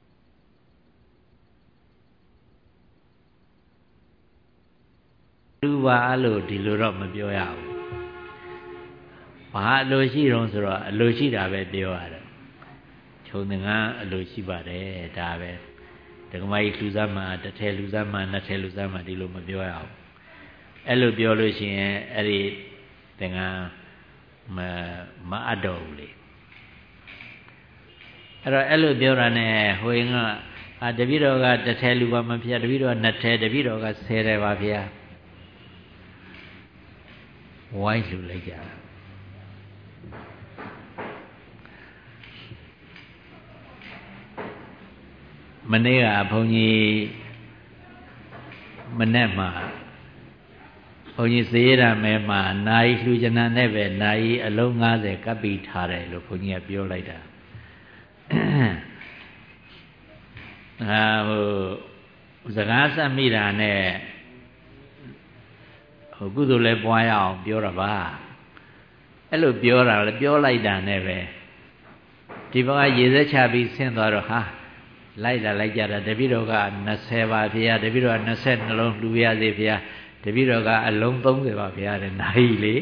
လူပါလို့ဒီလိုတော့မပြောရဘူးဘာအလိုရှိတော့ဆိုတော့အလိုရှိတာပဲပြောရတယ်ခြုံသင်္ကန်းအလိုရှိပါတယ်ဒါပဲဒကမကြီးလူစားမှတစ်ထည်လူစားမှနှစ်ထည်လူစားမှဒီလိုမပြောရဘူးအဲ့လိုပြောလို့ရှိရင်အဲ့ဒီသင်္ကန်းမမအပ်တော့ဘူးလေအဲ့တော့အဲ့လိုပြောတာနဲ့ဟိုရင်ကအာတပည့်တော်ကတစ်ထည်လူပါမဖြစ်တပည့်တော်နှစ်ထည်တပည့်တော်ကဆယ်တယ်ပါဗျာဝိုင်းလူလိုက်ကြတာမနေ့ကဘုန်းကြီးမနေ့မှာဘုန်းကြီးစေရတာမဲမှာနိုင်လှူကျင်နာနဲ့ပဲနိုင်အလုံး၅၀ကပ်ပြီးထားတယ်လို့ဘုန်းကြီးကပြောလိုက်တာဟာဟိုစကားဆက်မိတာနဲ့ဟိုကုသိုလ်လည်းပွားရအောင်ပြောတာပါအဲ့လိုပြောတာလည်းပြောလိုက်တာနဲ့ပဲဒီဘက်ကရေစက်ချပြီးဆင်းသွားတော့ဟာလိုက်တာလိုက်ကြတာတပည့်တော်ကနှစ်ဆယ်ပါဗျာတပည့်တော်ကနှစ်ဆယ်နှလုံးလှူရစေဗျာတပည့်တော်ကအလုံးသုံးဆယ်ပါဗျာတဲ့နိုင်လေ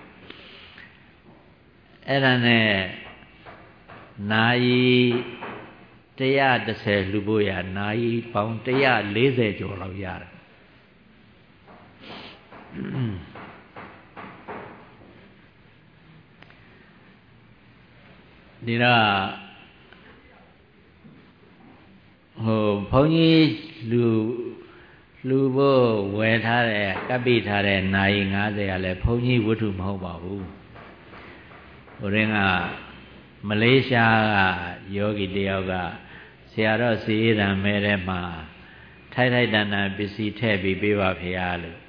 အဲ့ဒါနဲ့နိုင်၁၁၀လှူဖို့ရနိုင်ပေါင်း၁၄၀ကျော်လောက်ရတယ်ဒီတော့ဟိုဘုန်းကြီးလူလူဖို့ဝယ်ထားတဲ့ကပ်ပိထားတဲ့နိုင်၅၀ကလည်းဘုန်းကြီးဝတ္ထုမဟုတ်ပါဘူးဟိုရင်ကမလေးရှားကယောဂီတယောက်ကဆရာတော်စီရံမဲထဲမှာထိုက်ထိုက်တန်တန်ပစ္စည်းထည့်ပြီးပေးပါဖေဟာလို့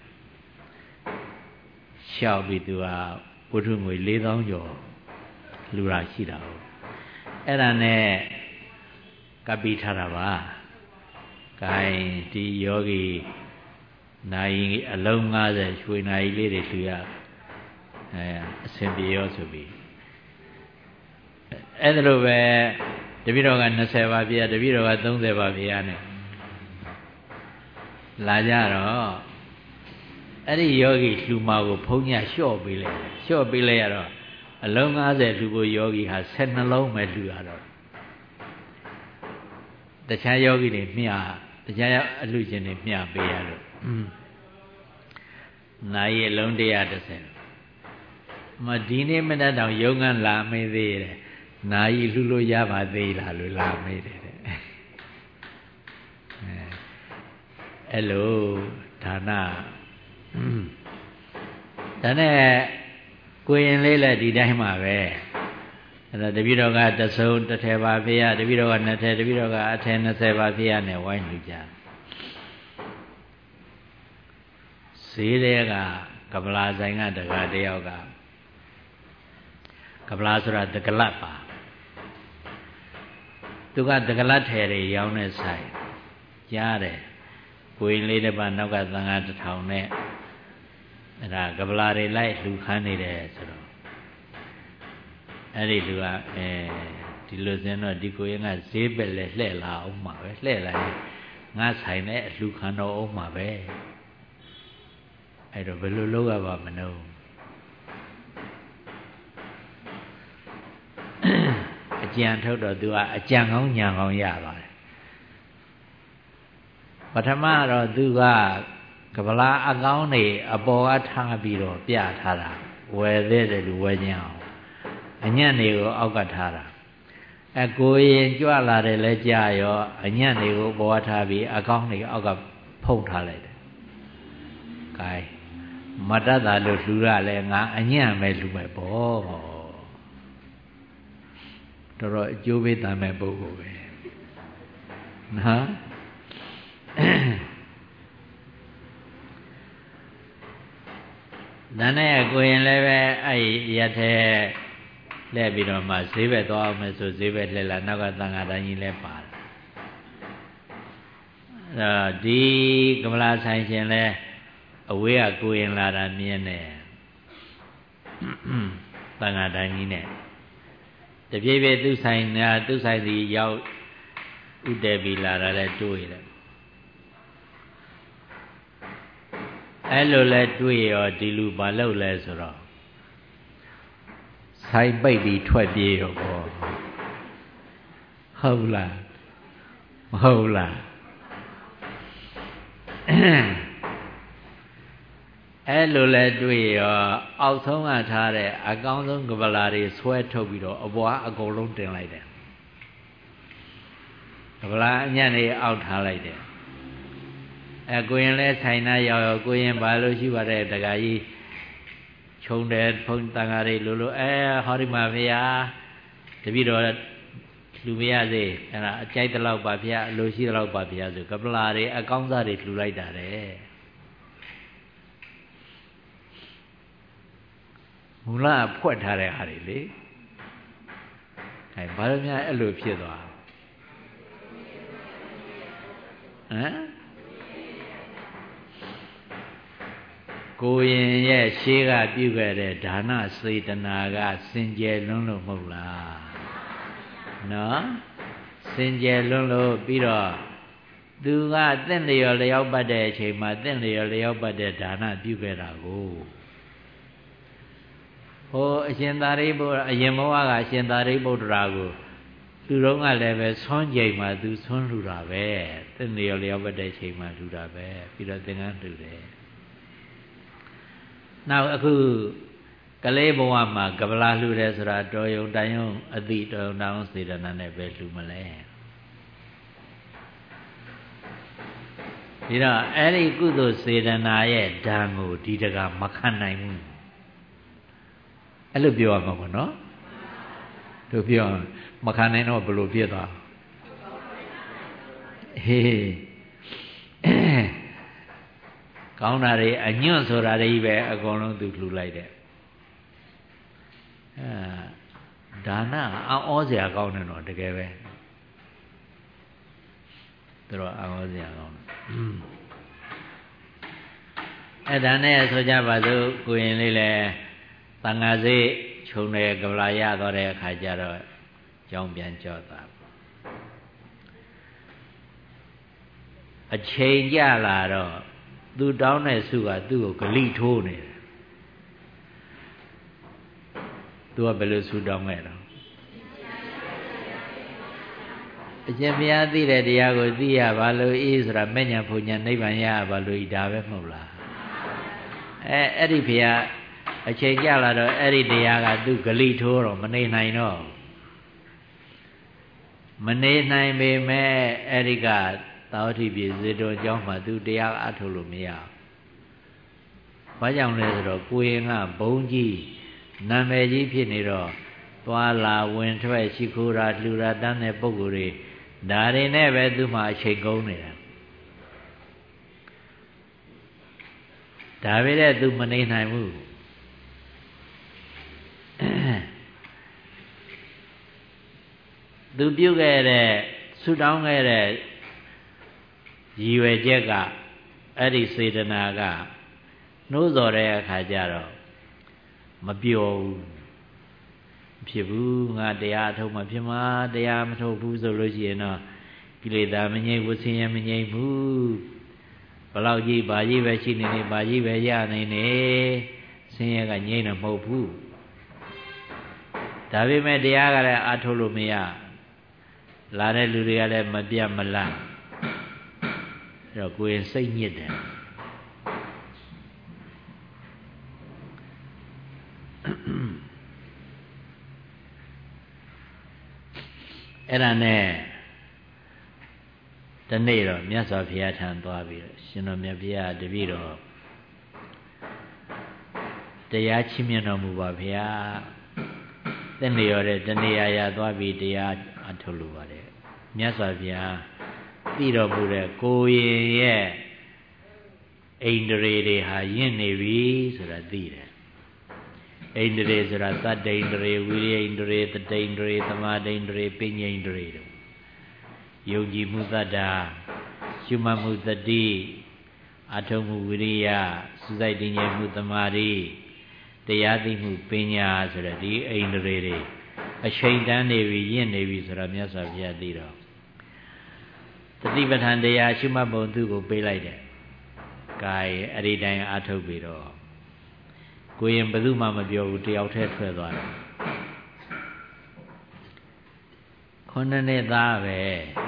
လျှောက်ပြီးသူကဝတ္ထုငွေ၄သောင်းကျော်လူရာရှိတာဟုတ်အဲ့ဒါနဲ့ကပ်ပြီးထားတာပါဂိုင်းဒီယောဂီနိုင်အလုံး၅၀ရွှေနိုင်လေးတွေလှူရအဲအစဉ်ပြေရောဆိုပြီးအဲ့ဒါလိုပဲတပည့်တော်ကနှစ်ဆယ်ပါဗျာတပည့်တော်ကသုံးဆယ်ပါဗျာနဲ့လာကြတော့အဲ့ဒီယောဂီလှူမကိုဘုန်းကြီးလျှော့ပေးလိုက်လျှော့ပေးလိုက်ရတော့အလုံး၅၀လှူဖို့ယောဂီဟာ၁၂လုံးပဲလှူရတော့တခြားယောဂီတွေမျှတခြားအလှရှင်တွေမျှပေးရလို့နိုင်အလုံး၁၁၀မဒီနေ့မနက်တောင်ရုံးကလာမေးသေးတယ်နိုင်လှူလို့ရပါသေးလားလို့လာမေးတယ်တဲ့အဲ့လိုဒါနဒါနဲ့ကိုရင်လေးလည်းဒီတိုင်းမှာပဲအဲ့ဒါတပည့်တော်ကတဆုံတစ်ထည်ပါဖေရတပည့်တော်ကနှစ်ထည်တပည့်တော်ကအထည်၂၀ပါဖေရနဲ့ဝိုင်းလူကြဈေးတဲ့ကကပလာဆိုင်ကတကားတယောက်ကကပလာဆိုတာတကလတ်ပါသူကတကလတ်ထည်တွေရောင်းတဲ့ဆိုင်ကြားတယ်ကိုရင်လေးတစ်ပါးနောက်ကသံဃာတစ်ထောင်နဲ့အဲ့ဒါကပလာတွေလိုက်လှူခန်းနေတယ်ဆိုတော့အဲ့ဒီလူကအဲဒီလိုစင်းတော့ဒီကိုရင်ကဈေးပဲလဲလှဲ့လာအောင်မှာပဲလှဲ့လာရင်ငါဆိုင်နဲ့အလှူခံတော့အောင်မှာပဲအဲ့တော့ဘယ်လိုလုပ်ရပါမလို့အကြံထုတ်တော့သူကအကြံကောင်းညာကောင်းရပါတယ်ပထမတော့သူကကပလာအကောင်းနေအပေါ်ကထားပြီးတော့ပြထားတာဝယ်သေးတယ်လူဝယ်ကြအောင်အအညံ့တွေကိုအောက်ကထားတာအကိုရင်ကြွလာတယ်လဲကြာရောအညံ့တွေကိုပေါ်ထားပြီးအကောင်းတွေအောက်ကဖုံးထားလိုက်တယ်။ gain မတတ်တာလို့လှူရလဲငါအညံ့ပဲလှူမယ်ပေါ့တော်တော်အကျိုးပေးတမ်းမဲ့ပုဂ္ဂိုလ်ပဲနော်ဒါနဲ့ကိုရင်လည်းပဲအဲ့ရက်ထဲလှည့်ပြီးတော့မှဈေးဘက်သွားအောင်မယ်ဆိုဈေးဘက်လှည့်လာနောက်ကသံဃာတိုင်းကြီးလည်းပါတယ်အဲ့တော့ဒီကမလာဆိုင်ရှင်လည်းအဝေးကကိုရင်လာတာမြင်တယ်သံဃာတိုင်းကြီးနဲ့တပြေးပြေးသူဆိုင်နာသူဆိုင်စီရောက်ဥတည်ပြီးလာတာလည်းတွေ့တယ်အဲ့လိုလဲတွေ့ရောဒီလူဘာလုပ်လဲဆိုတော့ဆိုင်ပိတ်ပြီးထွက်ပြေးရောပေါ့ဟုတ်လားမဟုတ်လားအဲ့လိုလဲတွေ့ရောအောက်ဆုံးကထားတဲ့အကောင်းဆုံးကပလာတွေဆွဲထုတ်ပြီးတော့အပွားအကုန်လုံးတင်လိုက်တယ်ကပလာအညံ့တွေအောက်ထားလိုက်တယ်အဲကိုရင်လဲဆိုင်နာရောက်ရောကိုရင်ဘာလို့ရှိပါတဲ့တခါကြီးခြုံတယ်ဖုန်တန်ဃာတွေလိုလိုအဲဟောဒီမှာဗျာတပည့်တော်လှူမရစေအဲ့ဒါအကြိုက်တလောက်ပါဗျာအလိုရှိတလောက်ပါဗျာဆိုကပလာတွေအကောင်းစားတွေလှူလိုက်တာတဲ့မူလဖွက်ထားတဲ့ဟာတွေလေအဲဘာလို့များအဲ့လိုဖြစ်သွားဟမ်ကိုရင်ရဲ့ရှေးကပြုခဲ့တဲ့ဒါနစေတနာကစင်ကြယ်လွန်းလို့မဟုတ်လားနော်စင်ကြယ်လွန်းလို့ပြီးတော့သူကတင့်လျော်လျောက်ပတ်တဲ့အချိန်မှာတင့်လျော်လျောက်ပတ်တဲ့ဒါနပြုခဲ့တာကိုဟိုအရှင်သာရိပုတ္တရာအရင်ဘဝကအရှင်သာရိပုတ္တရာကိုသူတော်ကလည်းပဲဆွမ်းကြိမ်မှာသူဆွမ်းလှူတာပဲတင့်လျော်လျောက်ပတ်တဲ့အချိန်မှာလှူတာပဲပြီးတော့သင်္ကန်းလှူတယ်နောက်အခုကလေးဘဝမှာကပလာလှူတယ်ဆိုတာတော်ယုံတန်ယုံအတိတော်ယုံတောင်းစေတနာနဲ့ပဲလှူမလဲဒီတော့အဲ့ဒီကုသိုလ်စေတနာရဲ့ဓာန်ကိုဒီတကမခံနိုင်ဘူးအဲ့လိုပြောရမှာပေါ့နော်တို့ပြောမခံနိုင်တော့ဘယ်လိုဖြစ်သွားဟေးကောင်းတာတွေအညွန့်ဆိုတာတွေပဲအကုန်လုံးသူလှူလိုက်တယ်အဲဒါနအောစရာကောင်းတယ်တော့တကယ်ပဲသူတို့အောစရာကောင်းတယ်အဲဒါနဲ့ဆိုကြပါစို့ကိုရင်လေးလည်းတန်ဃာစိတ်ခြုံတယ်ကပလာရသွားတဲ့အခါကျတော့ကြောင်းပြန်ကြော့တာအချိန်ကြလာတော့သူတောင်းတဲ့စုကသူ့ကိုဂလိထိုးနေတယ်သူကဘယ်လိုစုတောင်းခဲ့တော့အရှင်ဘုရားသိတဲ့တရားကိုသိရပါလို့အေးဆိုတာမဲ့ညာဖုန်ညာနိဗ္ဗာန်ရပါလို့ဒါပဲမဟုတ်လားအဲအဲ့ဒီဘုရားအချိန်ကြလာတော့အဲ့ဒီတရားကသူဂလိထိုးတော့မနေနိုင်တော့မနေနိုင်ပေမဲ့အဲ့ဒီကသာဝတိပြည်ဇေတုံကျောင်းမှာသူတရားအထုတ်လို့မရဘူး။ဘာကြောင့်လဲဆိုတော့ကိုရင်ကဘုံကြီးနာမည်ကြီးဖြစ်နေတော့သွားလာဝင်ထွက်ရှိခိုးတာလှူတာတန်းတဲ့ပုံကိုယ်တွေဒါတွေနဲ့ပဲသူ့မှာအချိန်ကုန်နေတာ။ဒါပဲတဲ့သူမနေနိုင်ဘူး။သူပြုတ်ခဲ့တဲ့ဆူတောင်းခဲ့တဲ့ရည်ရွယ်ချက်ကအဲ့ဒီစေတနာကနှိုးဆော်တဲ့အခါကျတော့မပြောဘူးဖြစ်ဘူးငါတရားထုတ်မှဖြစ်မှာတရားမထုတ်ဘူးဆိုလို့ရှိရင်တော့ကိလေသာမငြိမ်ဘူးဆင်းရဲမငြိမ်ဘူးဘလောက်ကြီးဘာကြီးပဲရှိနေနေဘာကြီးပဲရနေနေဆင်းရဲကငြိမ်တော့မဟုတ်ဘူးဒါပေမဲ့တရားကလည်းအထုတ်လို့မရလာတဲ့လူတွေကလည်းမပြတ်မလတ်အဲ့တော့ကိုယ်စိတ်ညစ်တယ်အဲ့ဒါနဲ့တနေ့တော့မြတ်စွာဘုရားထံသွားပြီးတော့ရှင်တော်မြတ်ဘုရားတပည့်တော်တရားချီးမြှင့်တော်မူပါဗျာတနေ့ရောတဲ့တနေ့ရာရာသွားပြီးတရားအထုတ်လို့ပါတယ်မြတ်စွာဘုရားသိတော်မူတဲ့ကိုရင်ရဲ့အိန္ဒြေတွေဟာယဉ်နေပြီဆိုတာသိတယ်အိန္ဒြေဆိုတာသတ္တိန္ဒြေဝိရိယိန္ဒြေတတိန္ဒြေသမာဓိန္ဒြေပညာန္ဒြေတို့ယုံကြည်မှုသတ္တာရှုမှတ်မှုတတိအထုံးမှုဝိရိယစူးစိုက်တည်ငြိမ်မှုသမာဓိတရားသိမှုပညာဆိုတဲ့ဒီအိန္ဒြေတွေအချိန်တန်းနေပြီယဉ်နေပြီဆိုတော့မြတ်စွာဘုရားသိတော့တတိပဋ္ဌာန်တရားရှုမှတ်ပုံသူ့ကိုပေးလိုက်တယ်။ကာယအဲ့ဒီတိုင်းအထုတ်ပြီးတော့ကိုရင်ဘယ်သူမှမပြောဘူးတယောက်တည်းထွက်သွားတယ်။ခုနှစ်နှစ်သားပဲ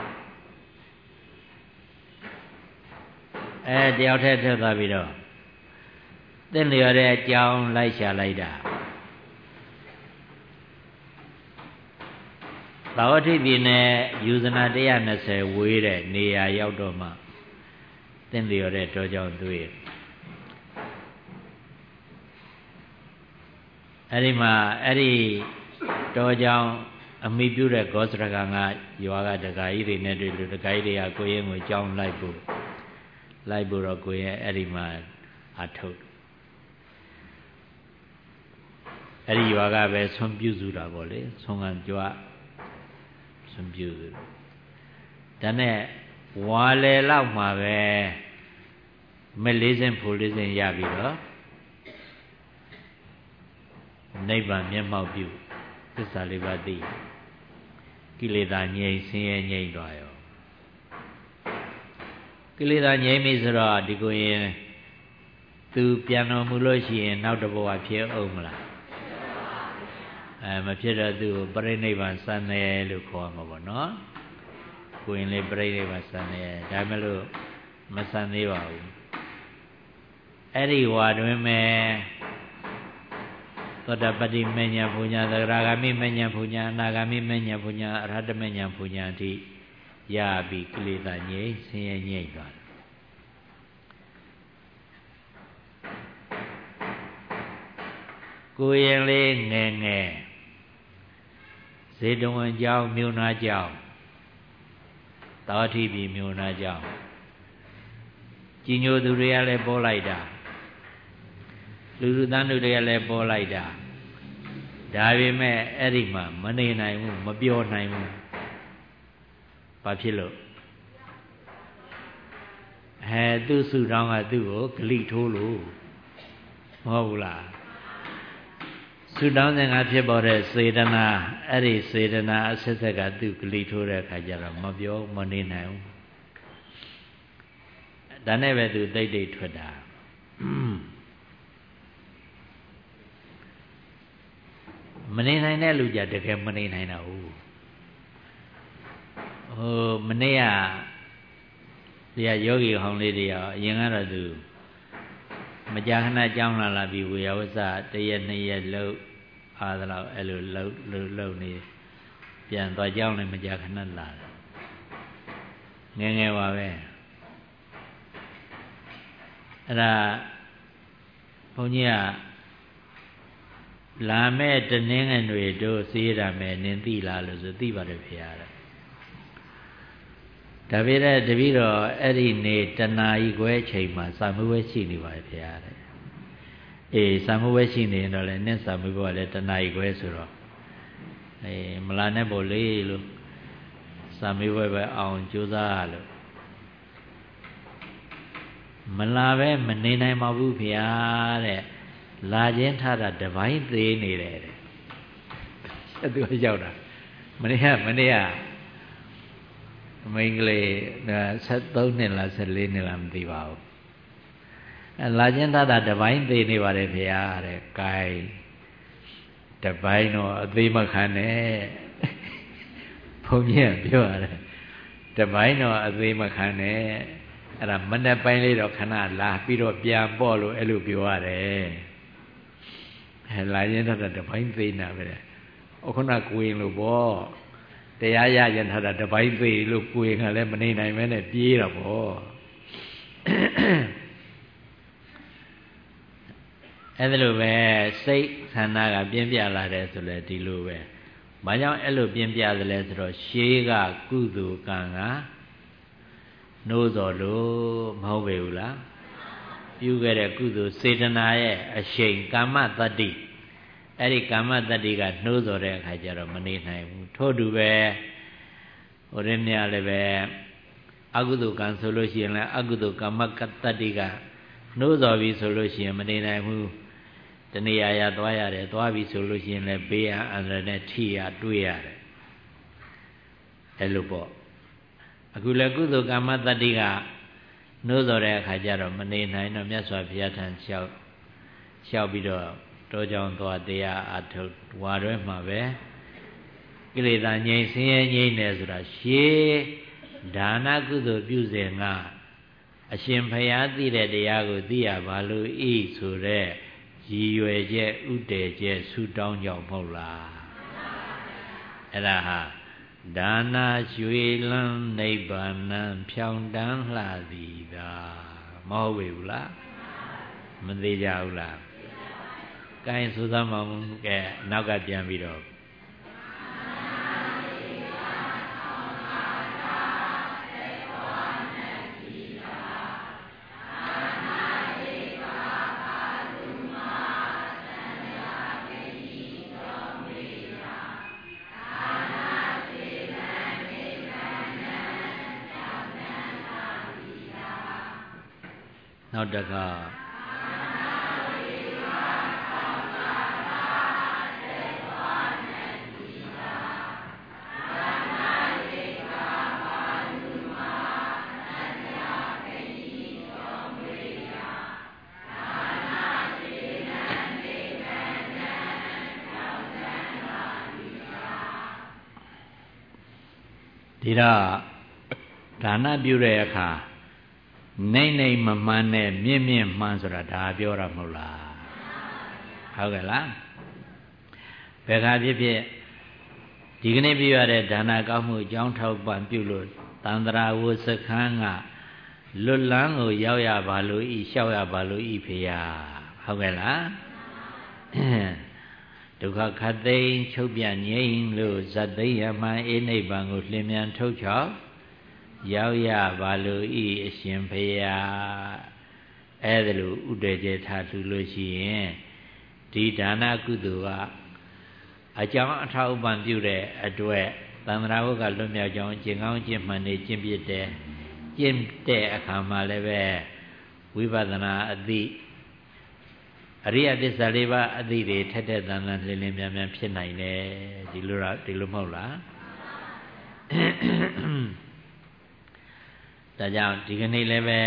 အဲတယောက်တည်းထွက်သွားပြီးတော့သင်လျော်တဲ့အကြောင်းလိုက်ရှာလိုက်တာသာဝတိပြည်နဲ့ယူဇနာone twentyဝေးတဲ့နေရာရောက်တော့မှသင်လျော်တဲ့တောကြောင့်တွေ့အဲ့ဒီမှာအဲ့ဒီတောကြောင့်အမိပြုတဲ့ဂောစရကံကရွာကဒကာကြီးတွေနဲ့တွေ့လို့ဒကာကြီးတွေကကိုရင်ကိုကြောင်းလိုက်ဖို့လိုက်ဖို့တော့ကိုရင်အဲ့ဒီမှာအထုတ်အဲ့ဒီရွာကပဲဆွန်ပြုစုတာပေါ့လေဆွန်ကံကြွဆွန်ပြုစုဒါနဲ့ဝါလေလောက်မှာပဲမလေးစင်ဖိုလေးစင်ရပြီးတော့နိဗ္ဗာန်မျက်မှောက်ပြုသစ္စာလေးပါးသိကိလေသာငြိမ်းဆင်းရဲငြိမ်းသွားရောကိလေသာငြိမ်းပြီဆိုတော့ဒီကိုရင်သူပြန်တော်မူလို့ရှိရင်နောက်တစ်ဘဝဖြစ်အောင်မလားအဲမဖြစ်တော့သူပရိနိဗ္ဗာန်စံတယ်လို့ခေါ်မှာပေါ့နော်ကိုရင်လေးပရိနိဗ္ဗာန်စံတယ်ဒါမဲ့လို့မစံသေးပါဘူးအဲ့ဒီဝါတွင်မဲ့သောတပတိမဉ္ဇဉ်ဘုညာသဂရဂမိမဉ္ဇဉ်ဘုညာအနာဂမိမဉ္ဇဉ်ဘုညာအရဟတမဉ္ဇဉ်ဘုညာအထိရပြီးကိလေသာငြိမ်းဆင်းရဲငြိမ်းသွားတယ်ကိုရင်လေးငယ်ငယ်ဇေတဝန်ကျောင်းမြို့နာကျောင်းသာဝတိပြည်မြို့နာကျောင်းကြီးညိုသူတွေကလည်းပေါ်လိုက်တာလူလူတန်းတို့တွေကလည်းပေါ်လိုက်တာဒါပေမဲ့အဲ့ဒီမှာမနေနိုင်ဘူးမပြောနိုင်ဘူးဘာဖြစ်လို့ဟဲသူ့စုတောင်းကသူ့ကိုဂလိထိုးလို့မဟုတ်ဘူးလားစုတောင်းစဉ်ကဖြစ်ပေါ်တဲ့စေတနာအဲ့ဒီစေတနာအဆက်ဆက်ကသူ့ဂလိထိုးတဲ့အခါကျတော့မပြောမနေနိုင်ဘူးဒါနဲ့ပဲသူတိတ်တိတ်ထွက်တာမနေနိုင်တဲ့လူကြတကယ်မနေနိုင်တာဟုတ်ဟိုမနေ့ကဒီကယောဂီဟောင်းလေးတွေရောအရင်ကတော့သူမကြာခဏကြောင်းလာလာပြီးဝေယဝစတရက်နှစ်ရက်လောက်အားသလောက်အဲ့လိုလှုပ်လှုပ်လှုပ်နေပြန်သွားကြောင်းလည်းမကြာခဏလာငယ်ငယ်ပါပဲအဲ့ဒါဘုန်းကြီးကလာမဲ့တနင်္ဂနွေတို့စေးရမယ်နင်သိလားလို့ဆိုသိပါတယ်ဖေရတယ်ဒါပေမဲ့တပည့်တော်အဲ့ဒီနေ့တနာရီခွဲချိန်မှာစာမှုဝဲရှိနေပါတယ်ဖေရတယ်အေးစာမှုဝဲရှိနေရင်တော့လည်းနင့်စာမှုဘကလည်းတနာရီခွဲဆိုတော့အေးမလာနဲ့ပေါ့လေလို့စာမှုဝဲပဲအောင်ကြိုးစားလို့မလာပဲမနေနိုင်ပါဘူးဖေရတဲ့လာခြင်းထားတာတပိုင်းသေးနေတယ်တဲ့အဲ့သူရောက်တာမနေ့ကမနေ့ကမိန်းကလေး73နှစ်လား14နှစ်လားမသိပါဘူးအဲလာခြင်းထားတာတပိုင်းသေးနေပါတယ်ဖေရတဲ့ gain တပိုင်းတော့အသေးမခံနဲ့ဘုန်းကြီးကပြောရတယ်တပိုင်းတော့အသေးမခံနဲ့အဲ့ဒါမနေ့ပိုင်းလေးတော့ခဏလာပြီးတော့ပြန်ပေါ့လို့အဲ့လိုပြောရတယ်အဲလာရင်တော့တပိုင်းသိနေတာပဲအခုနကိုရင်လို့ပေါ့တရားရရင်ထားတာတပိုင်းသိလို့ကိုယ်ကလည်းမနေနိုင်မဲနဲ့ပြေးတော့ဗောအဲ့ဒါလိုပဲစိတ်ခန္ဓာကပြင်းပြလာတယ်ဆိုလဲဒီလိုပဲဘာကြောင့်အဲ့လိုပြင်းပြသလဲဆိုတော့ရှေးကကုသိုလ်ကံကနှိုးစော်လို့မဟုတ်ပေဘူးလားပြုခဲ့တဲ့ကုသိုလ်စေတနာရဲ့အရှိန်ကာမတတ္တိအဲ့ဒီကာမတတ္တိကနှိုးစော်တဲ့အခါကျတော့မနေနိုင်ဘူးထို့တူပဲဟိုရင်းမြလည်းပဲအကုသိုလ်ကံဆိုလို့ရှိရင်လည်းအကုသိုလ်ကာမတတ္တိကနှိုးစော်ပြီဆိုလို့ရှိရင်မနေနိုင်ဘူးတဏှာရသွားရတယ်သွားပြီဆိုလို့ရှိရင်လည်းဘေးအန္တရာယ်နဲ့ထိရတွေ့ရတယ်အဲ့လိုပေါ့အခုလည်းကုသိုလ်ကာမတတ္တိကနှိုးစော်တဲ့အခါကျတော့မနေနိုင်တော့မြတ်စွာဘုရားထံလျှောက်လျှောက်ပြီးတော့တောကြောင့်သွားတရားအထုတ်ဝါရွဲမှာပဲကိလေသာငြိမ်းဆင်းရဲငြိမ်းတယ်ဆိုတာရှေးဒါနကုသိုလ်ပြုစဉ်ကအရှင်ဘုရားသိတဲ့တရားကိုသိရပါလို့ဤဆိုတဲ့ရည်ရွယ်ချက်ဥတည်ချက်ဆူတောင်းကြောင့်မဟုတ်လားအဲ့ဒါဟာဒါနာရွှေလန်းနိဗ္ဗာန်ဖြောင်းတန်းလှသည်သာမဟုတ်ပေဘူးလားမသေးကြဘူးလားကဲဆိုသမောင်ကဲနောက်ကပြန်ပြီးတော့နောက်တခါဒီတော့ဒါနပြုတဲ့အခါနိုင်နိုင်မမှန်နဲ့မြင့်မြင့်မှန်ဆိုတာဒါပြောတာမဟုတ်လားဟုတ်ကဲ့လားဘယ်ခါဖြစ်ဖြစ်ဒီကနေ့ပြရတဲ့ဒါနကောင်းမှုအကြောင်းထောက်ပံ့ပြုလို့တန္တရာဝစခန်းကလွတ်လန်းကိုရောက်ရပါလို့ဤလျှောက်ရပါလို့ဤဖေယဟုတ်ကဲ့လားဒုက္ခခတ်သိမ်းချုပ်ပြငြိမ်းလို့ဇတ်သိမ်းရမှန်အေးနိဗ္ဗာန်ကိုလျင်မြန်ထုတ်ချောက်ရောက်ရပါလို့ဤအရှင်ဖေယအဲ့ဒါလို့ဥဒေကျေထားလှူလို့ရှိရင်ဒီဒါနကုသိုလ်ကအကြောင်းအထောက်အပံ့ပြုတဲ့အတွက်သန္တရာဝကလွတ်မြောက်ကြောင်းကျင့်ကောင်းကျင့်မှန်နေကျင့်ပြတဲ့ကျင့်တဲ့အခါမှာလည်းပဲဝိပဿနာအသိအရိယသစ္စာလေးပါးအသိတွေထက်တဲ့သန္တန်လင်းလင်းမြန်မြန်ဖြစ်နိုင်တယ်ဒီလိုဒီလိုမဟုတ်လားဒါကြောင့်ဒီကနေ့လည်းပဲ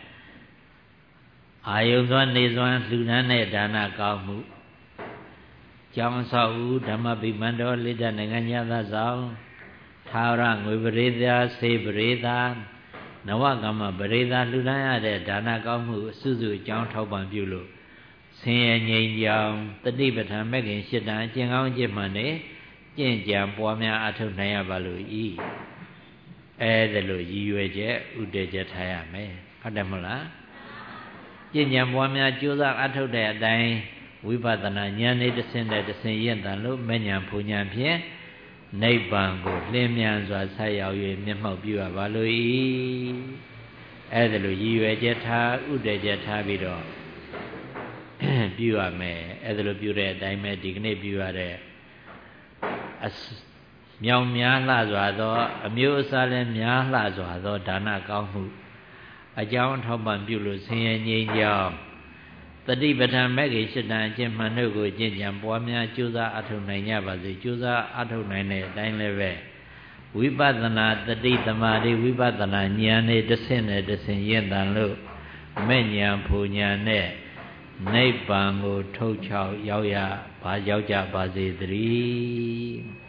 အာယုံစွမ်းနေစွမ်းလှူဒန်းတဲ့ဒါနကောင်းမှုကျောင်းဆောက်ဦးဓမ္မပိမန္တောလိတ္တနိုင်ငံညာသဆောင်ထာဝရငွေပရိသာစေပရိသာနဝကမ္မပရိသာလှူဒန်းရတဲ့ဒါနကောင်းမှုအစုစုအကြောင်းထောက်ပံ့ပြုလို့ဆင်းရဲငြိမ်းချမ်းတတိပဋ္ဌာန်မဲ့ခင်ရှစ်တန်အကျင့်ကောင်းအကျင့်မှန်နဲ့ကျင့်ကြံပွားများအထောက်နိုင်ရပါလို့ဤအဲ့ဒါလို့ရည်ရွယ်ချက်ဥတည်ချက်ထားရမယ်ဟုတ်တယ်မဟုတ်လားကျင့်ကြံပွားများကြိုးစားအထောက်တဲ့အတိုင်းဝိပဿနာဉာဏ်နဲ့တဆင့်တဲ့တဆင့်ရင့်တန်လို့မဉဏ်ဖူဉဏ်ဖြင့်နိဗ္ဗာန်ကိုလင်းမြန်စွာဆက်ရောက်၍မျက်မှောက်ပြုရပါလို့ဤအဲ့ဒါလို့ရည်ရွယ်ချက်ထားဥတည်ချက်ထားပြီးတော့ပြုရမယ်အဲ့ဒါလို့ပြုတဲ့အတိုင်းပဲဒီကနေ့ပြုရတဲ့အမြောင်များလှစွာသောအမျိုးအစားလည်းများလှစွာသောဒါနကောင်းမှုအကြောင်းထောက်ပံ့ပြုလို့ဆင်းရဲငြိမ်းချမ်းတတိပဋ္ဌာန်မဲ့ကြီးရှစ်တန်အကျင့်မှန်တို့ကိုကျင့်ကြံပွားများကြိုးစားအထောက်နိုင်ကြပါစေကြိုးစားအထောက်နိုင်တဲ့အတိုင်းလည်းပဲဝိပဿနာတတိသမာဓိဝိပဿနာဉာဏ်နဲ့တဆင့်နဲ့တဆင့်ရင့်တန်လို့မဲ့ဉာဏ်ဖူဉာဏ်နဲ့နိဗ္ဗာန်ကိုထုတ်ချောက်ရောက်ရပါရောက်ကြပါစေတည်း